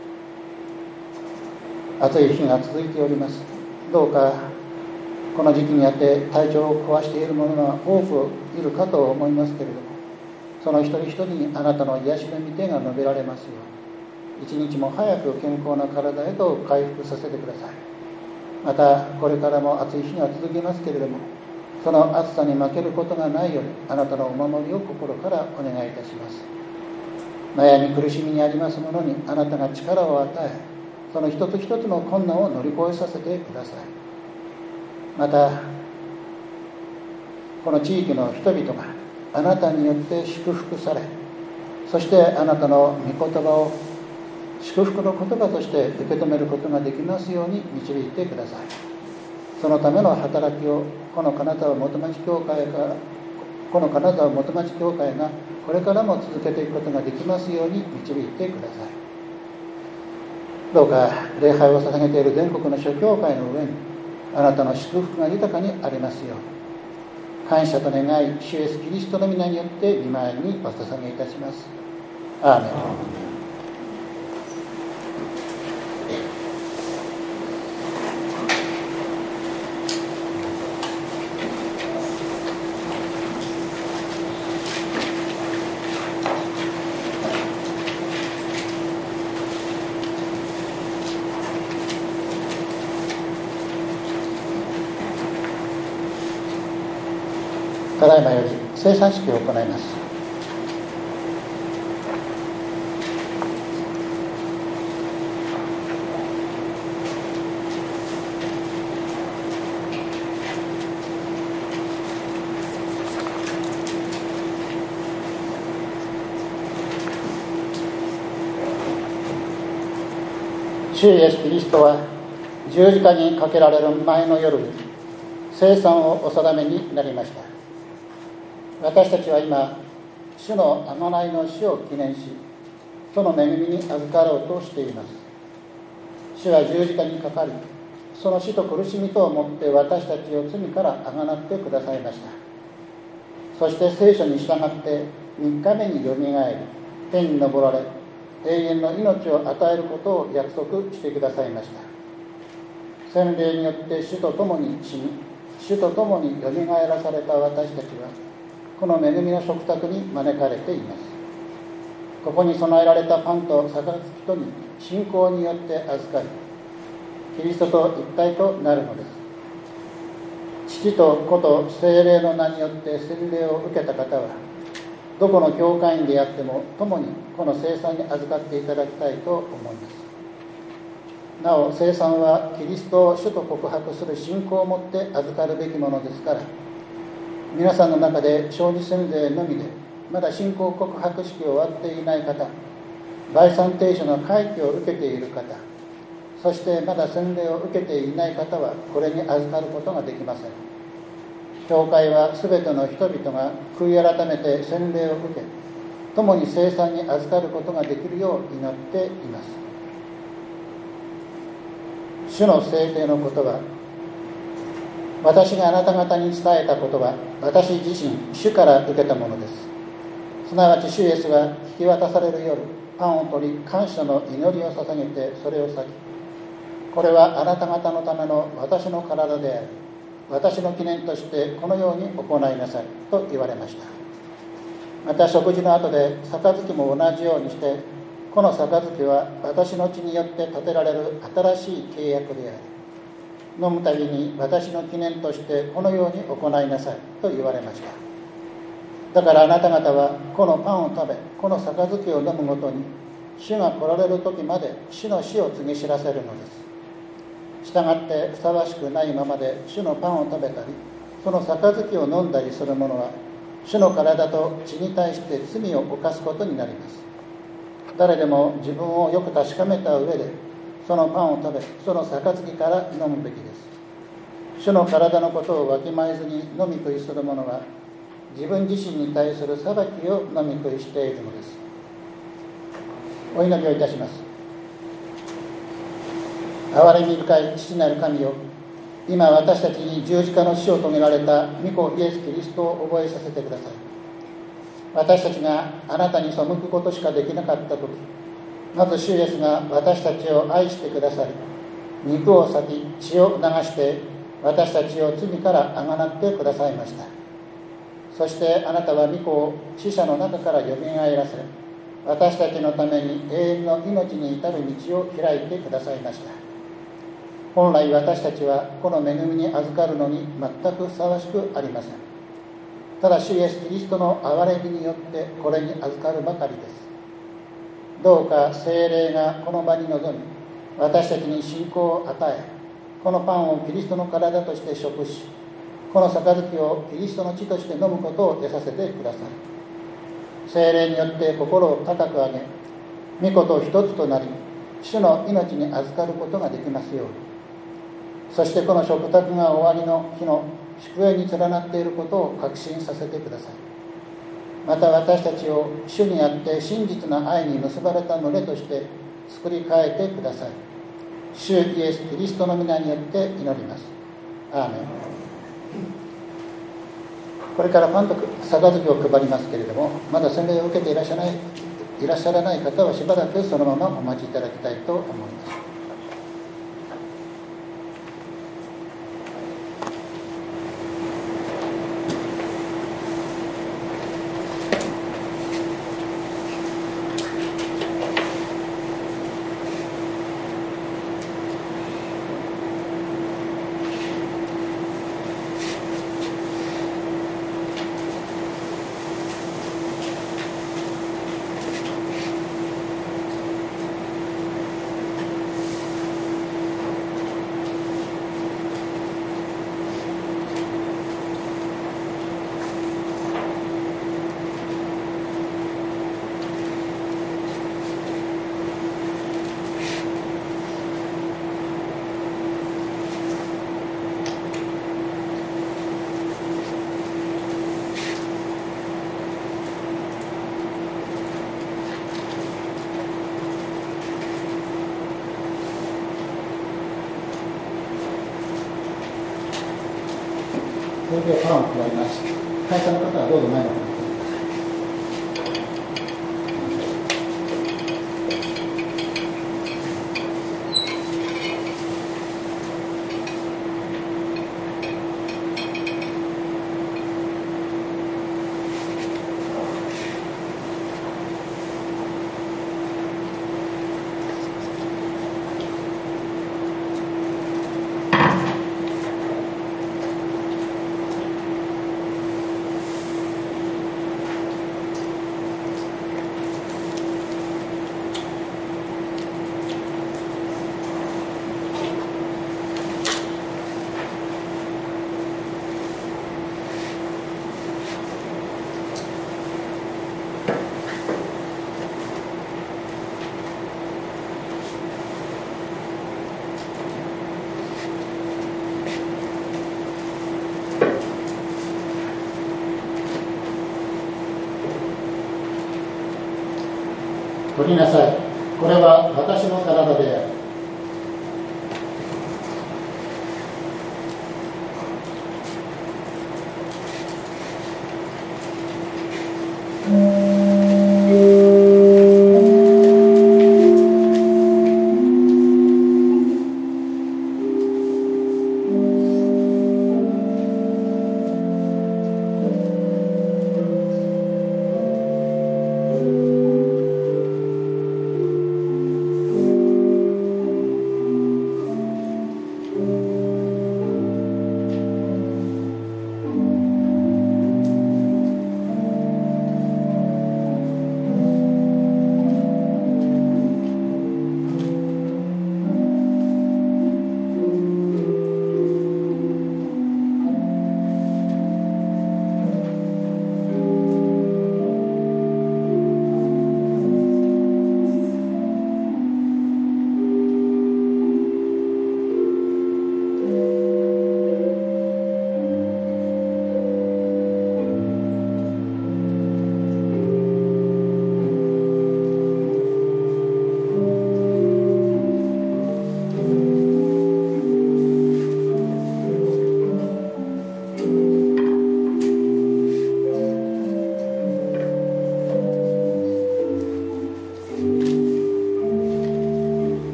暑い日が続いております。どうかこの時期にあって体調を壊している者が多くいるかと思いますけれども、その一人一人にあなたの癒しの御手が述べられますように、一日も早く健康な体へと回復させてください。またこれからも暑い日が続きますけれども、その暑さに負けることがないようにあなたのお守りを心からお願いいたします。悩み苦しみにあります者にあなたが力を与え、その一つ一つの困難を乗り越えさせてください。またこの地域の人々があなたによって祝福され、そしてあなたの御言葉を祝福の言葉として受け止めることができますように導いてください。そのための働きをこの金沢元町教会がこの金沢元町教会がこれからも続けていくことができますように導いてください。どうか礼拝を捧げている全国の諸教会の上にあなたの祝福が豊かにありますように、感謝と願い主イエスキリストの皆によって御前にお捧げいたします。アーメン。ただいまより聖餐式を行います。主イエスキリストは十字架にかけられる前の夜に聖餐をお定めになりました。私たちは今、主の贖いの死を記念し、その恵みに預かろうとしています。主は十字架にかかり、その死と苦しみとをもって私たちを罪からあがなってくださいました。そして聖書に従って三日目によみがえり、天に昇られ、永遠の命を与えることを約束してくださいました。洗礼によって主と共に死に、主と共によみがえらされた私たちは、この恵みの食卓に招かれています。ここに備えられたパンと杯とに信仰によって預かり、キリストと一体となるのです。父と子と聖霊の名によって洗礼を受けた方は、どこの教会員であっても共にこの聖餐に預かっていただきたいと思います。なお聖餐はキリストを主と告白する信仰をもって預かるべきものですから、皆さんの中で小児洗礼のみでまだ信仰告白式を終わっていない方、第三聖書の回帰を受けている方、そしてまだ洗礼を受けていない方はこれに預かることができません。教会はすべての人々が悔い改めて洗礼を受け、共に聖餐に預かることができるよう祈っています。主の聖典の言葉、私があなた方に伝えたことは私自身主から受けたものです。すなわち主イエスが引き渡される夜、パンを取り感謝の祈りを捧げてそれを裂き、これはあなた方のための私の体である、私の記念としてこのように行いなさいと言われました。また食事の後で杯も同じようにして、この杯は私の血によって立てられる新しい契約である、飲むたびに私の記念としてこのように行いなさいと言われました。だからあなた方はこのパンを食べ、この杯を飲むごとに、 主が来られる時まで主の死を告げ知らせるのです。したがってふさわしくないままで主のパンを食べたり、その杯を飲んだりする者は、主の体と血に対して罪を犯すことになります。誰でも自分をよく確かめた上で、そのパンを食べ、その杯から飲むべきです。主の体のことをわきまえずに飲み食いする者は、自分自身に対する裁きを飲み食いしているのです。お祈りをいたします。憐れみ深い父なる神よ、今私たちに十字架の死を遂げられた御子イエス・キリストを覚えさせてください。私たちがあなたに背くことしかできなかったとき、まず主イエスが私たちを愛してくださり、肉を裂き血を流して私たちを罪からあがなってくださいました。そしてあなたは御子を死者の中からよみがえらせ、私たちのために永遠の命に至る道を開いてくださいました。本来私たちはこの恵みに預かるのに全くふさわしくありません。ただ主イエスキリストの憐れみによってこれに預かるばかりです。どうか聖霊がこの場に臨み、私たちに信仰を与え、このパンをキリストの体として食し、この杯をキリストの血として飲むことを得させてください。聖霊によって心を高く上げ、御子と一つとなり、主の命に預かることができますように。そしてこの食卓が終わりの日の祝宴に連なっていることを確信させてください。また私たちを主にあって真実な愛に結ばれた群れとして作り変えてください。主イエス・キリストの皆によって祈ります。アーメン。これからパンと杯を配りますけれども、まだ洗礼を受けていらっしゃらない、いらっしゃらない方はしばらくそのままお待ちいただきたいと思います。それではパンを配ります。会社の方はどうぞ前の方に。取りなさい。これは私の体である。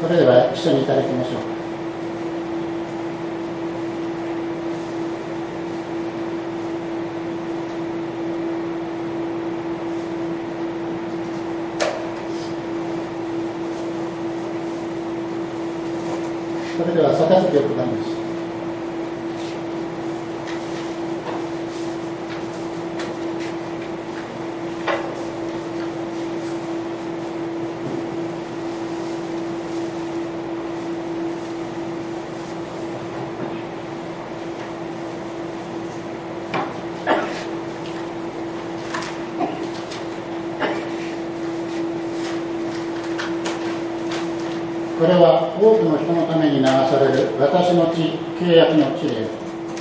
それでは一緒にいただきましょう。それでは杯を配ります。これは多くの人のために流される私の血、契約の地である。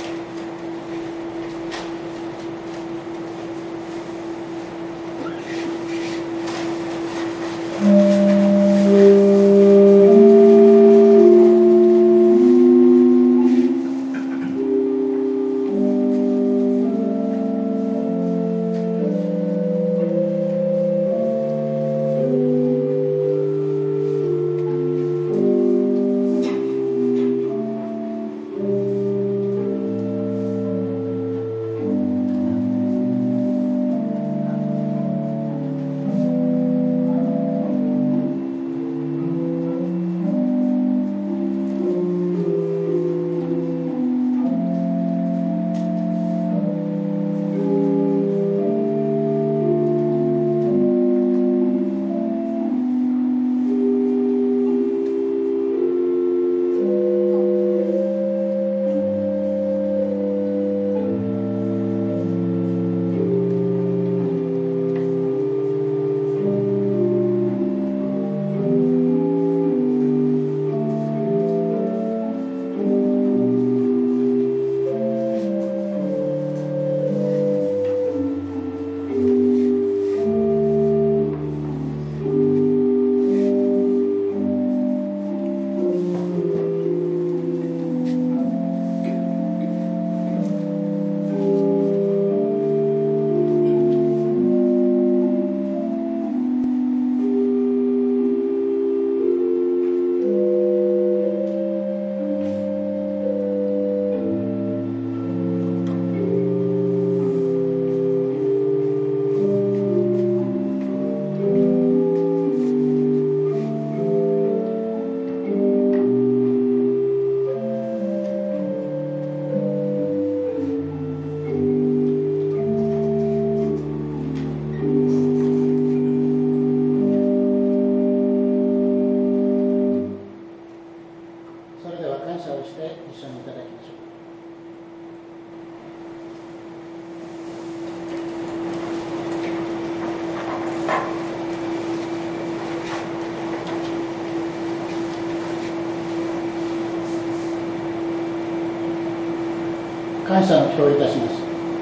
感謝の祈祷をいたします。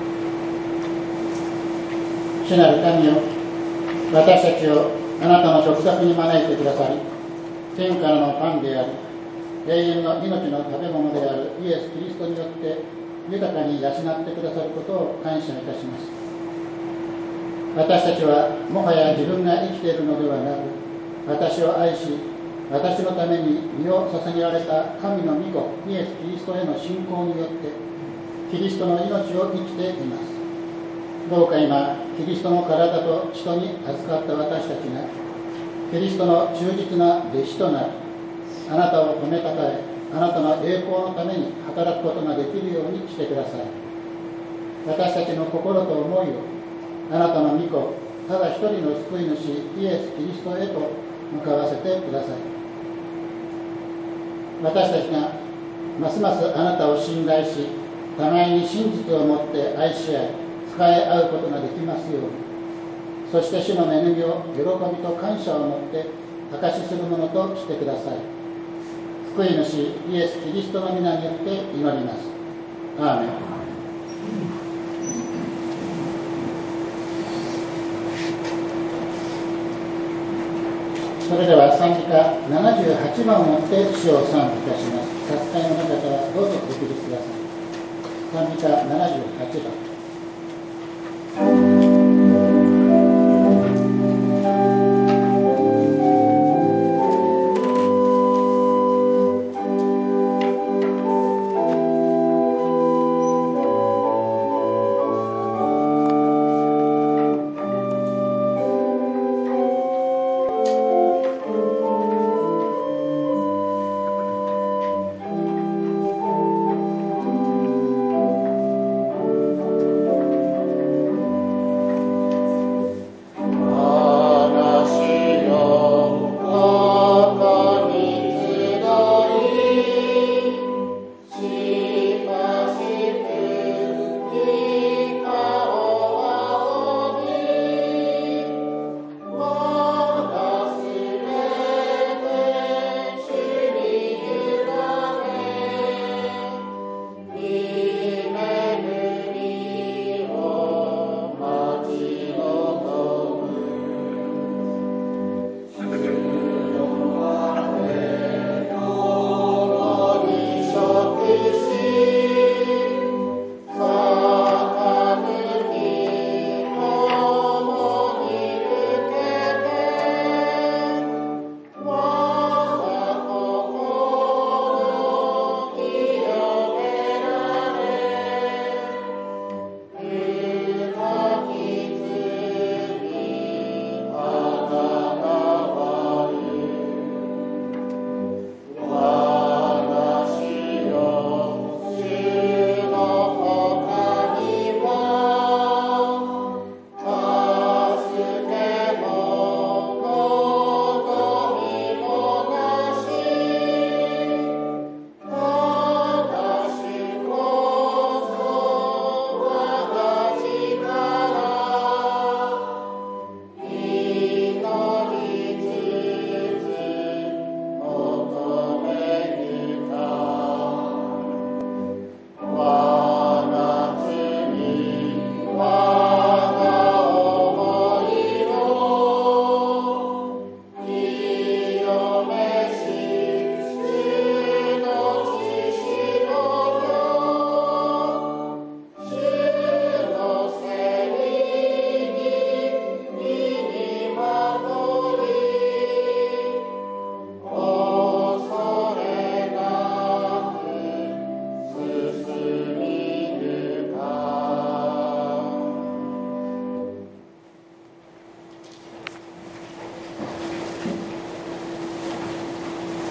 主なる神よ、私たちをあなたの食卓に招いてくださり、天からのパンであり、永遠の命の食べ物であるイエス・キリストによって豊かに養ってくださることを感謝いたします。私たちはもはや自分が生きているのではなく、私を愛し、私のために身を捧げられた神の御子イエス・キリストへの信仰によってキリストの命を生きています。どうか今、キリストの体と血とに預かった私たちがキリストの忠実な弟子となり、あなたを褒めたたえ、あなたの栄光のために働くことができるようにしてください。私たちの心と思いをあなたの御子、ただ一人の救い主イエス・キリストへと向かわせてください。私たちがますますあなたを信頼し、互いに真実をもって愛し合い、使い合うことができますように、そして主の恵みを喜びと感謝をもって証しするものとしてください。救い主イエス・キリストの皆によって祈ります。アーメン。それでは賛美歌ななじゅうはちばんをもって主を賛美いたします。歌会の中からどうぞお送りください。賛美歌ななじゅうはちばん。 「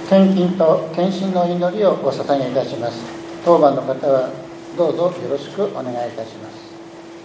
献金と献身の祈りをお捧げいたします。当番の方はどうぞよろしくお願いいたします。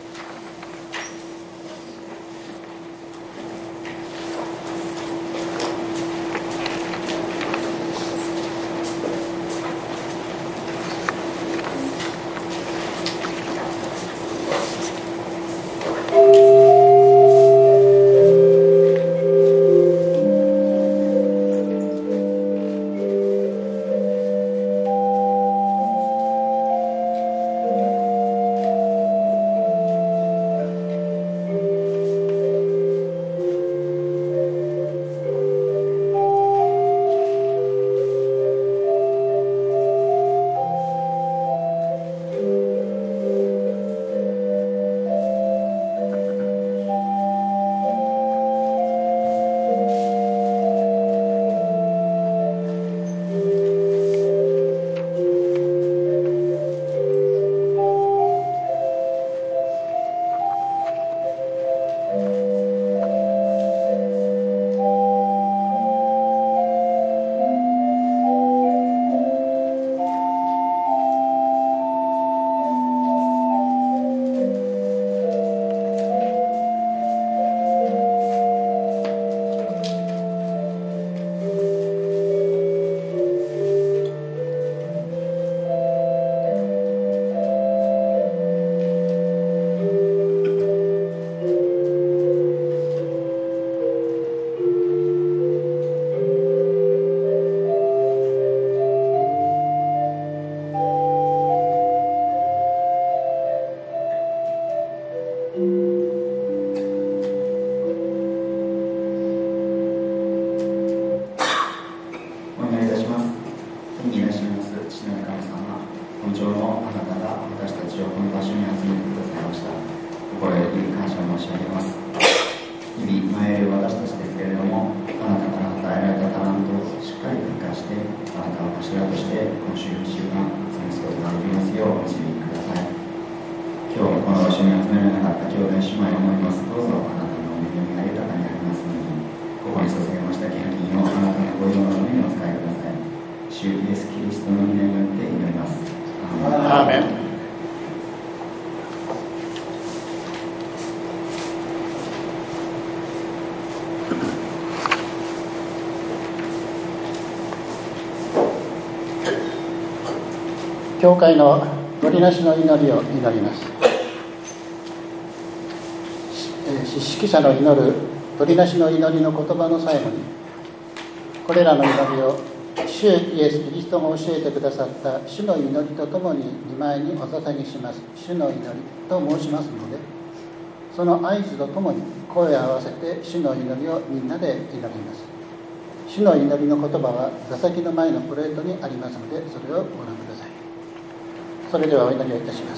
教会の取りなしの祈りを祈ります。司式者の祈る取りなしの祈りの言葉の最後に、これらの祈りを主イエス・キリストが教えてくださった主の祈りとともに御前にお捧げします。主の祈りと申しますので、その合図とともに声を合わせて主の祈りをみんなで祈ります。主の祈りの言葉は座席の前のプレートにありますので、それをご覧ください。それではお祈りをいたします。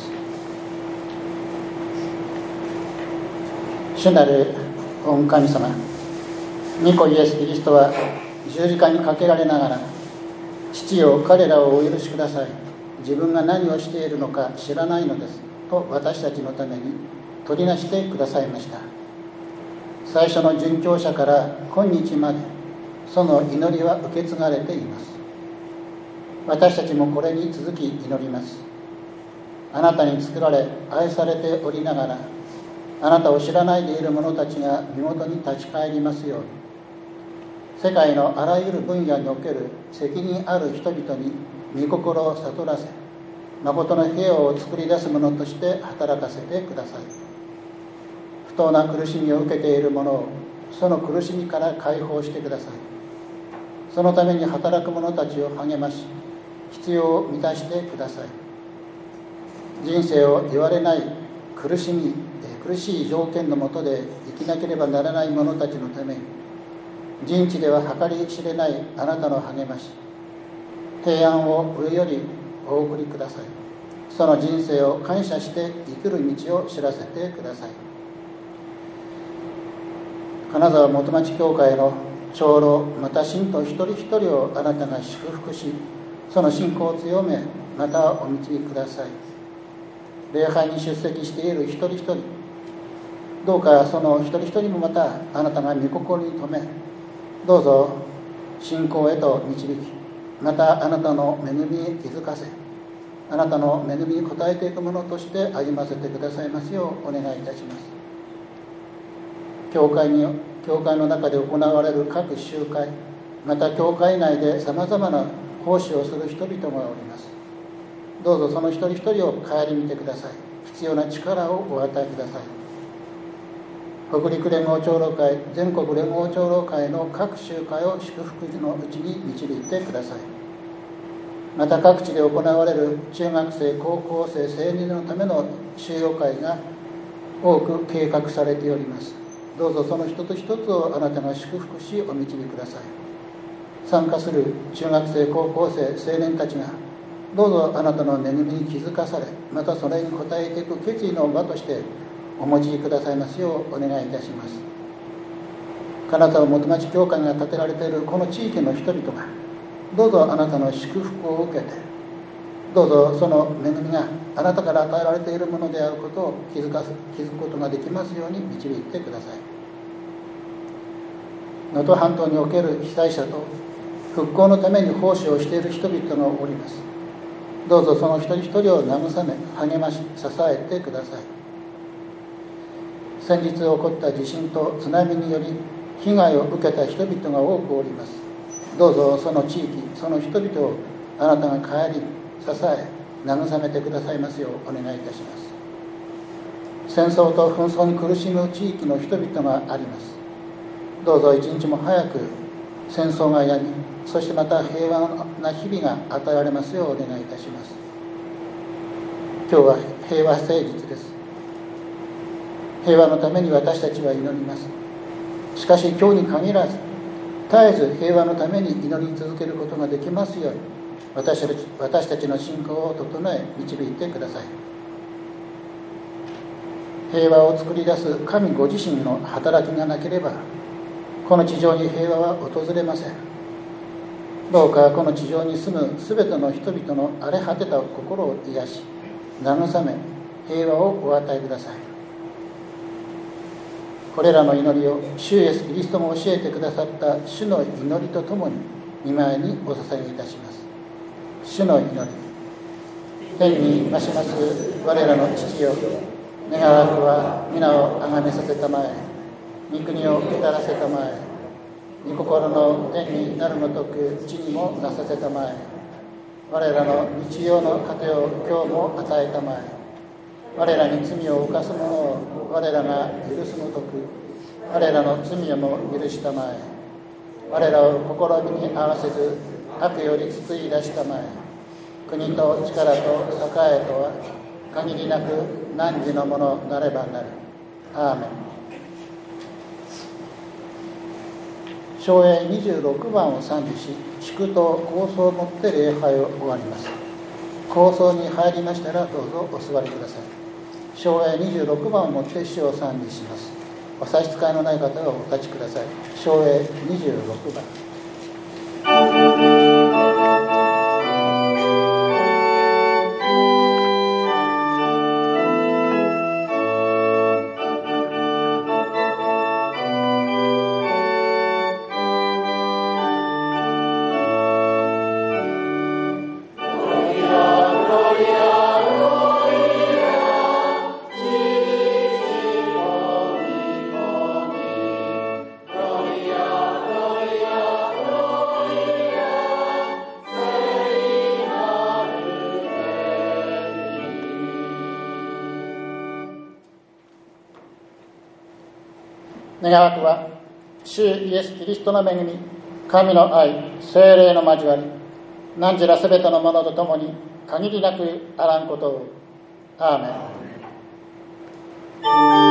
主なる御神様、御子イエス・キリストは十字架にかけられながら、父よ彼らをお許しください、自分が何をしているのか知らないのですと私たちのために取りなしてくださいました。最初の殉教者から今日までその祈りは受け継がれています。私たちもこれに続き祈ります。あなたに作られ愛されておりながら、あなたを知らないでいる者たちが身元に立ち返りますように、世界のあらゆる分野における責任ある人々に御心を悟らせ、誠の平和を作り出す者として働かせてください。不当な苦しみを受けている者をその苦しみから解放してください。そのために働く者たちを励まし、必要を満たしてください。人生を言われない苦しみ、苦しい条件の下で生きなければならない者たちのために、人知では計り知れないあなたの励まし、平安を上よりお送りください。その人生を感謝して生きる道を知らせてください。金沢元町教会の長老また信徒一人一人をあなたが祝福し、その信仰を強め、またお導きください。礼拝に出席している一人一人、どうかその一人一人もまたあなたが御心に留め、どうぞ信仰へと導き、またあなたの恵みに気づかせ、あなたの恵みに応えていくものとして歩ませてくださいますようお願いいたします。教会に教会の中で行われる各集会、また教会内でさまざまな奉仕をする人々がおります。どうぞその一人一人を顧みてください。必要な力をお与えください。北陸連合長老会、全国連合長老会の各集会を祝福のうちに導いてください。また各地で行われる中学生、高校生、青年のための修養会が多く計画されております。どうぞその一つ一つをあなたが祝福しお導きください。参加する中学生、高校生、青年たちがどうぞあなたの恵みに気づかされ、またそれに応えていく決意の場としてお持ちくださいますようお願いいたします。金沢元町教会が建てられているこの地域の人々がどうぞあなたの祝福を受けて、どうぞその恵みがあなたから与えられているものであることを気づかす気づくことができますように導いてください。能登半島における被災者と復興のために奉仕をしている人々がおります。どうぞその一人一人を慰め励まし支えてください。先日起こった地震と津波により被害を受けた人々が多くおります。どうぞその地域、その人々をあなたが顧み支え慰めてくださいますようお願いいたします。戦争と紛争に苦しむ地域の人々があります。どうぞ一日も早く戦争がやみ、そしてまた平和な日々が与えられますようお願いいたします。今日は平和誠実です。平和のために私たちは祈ります。しかし今日に限らず絶えず平和のために祈り続けることができますように、私たち、私たちの信仰を整え導いてください。平和を作り出す神ご自身の働きがなければこの地上に平和は訪れません。どうかこの地上に住むすべての人々の荒れ果てた心を癒し慰め平和をお与えください。これらの祈りを主イエスキリストも教えてくださった主の祈りとともに御前にお捧げいたします。主の祈り。天に増します我らの父よ、願わくは皆をあがめさせたまえ、御国を下らせたまえ、御心の天になるのとく地にもなさせたまえ、我らの日曜の糧を今日も与えたまえ、我らに罪を犯す者を我らが許すのとく我らの罪をも許したまえ、我らを試みに合わせず悪より救い出したまえ、国と力と栄えとは限りなく汝のものなればなる。アーメン。唱詠にじゅうろくばんを賛美し、祝祷構想をもって礼拝を終わります。構想に入りましたらどうぞお座りください。唱詠にじゅうろくばんをもって詩を賛美します。お差し支えのない方はお立ちください。唱詠にじゅうろくばん。願わくは主イエスキリストの恵み、神の愛、聖霊の交わり、汝らすべてのものとともに限りなくあらんことを。アーメン。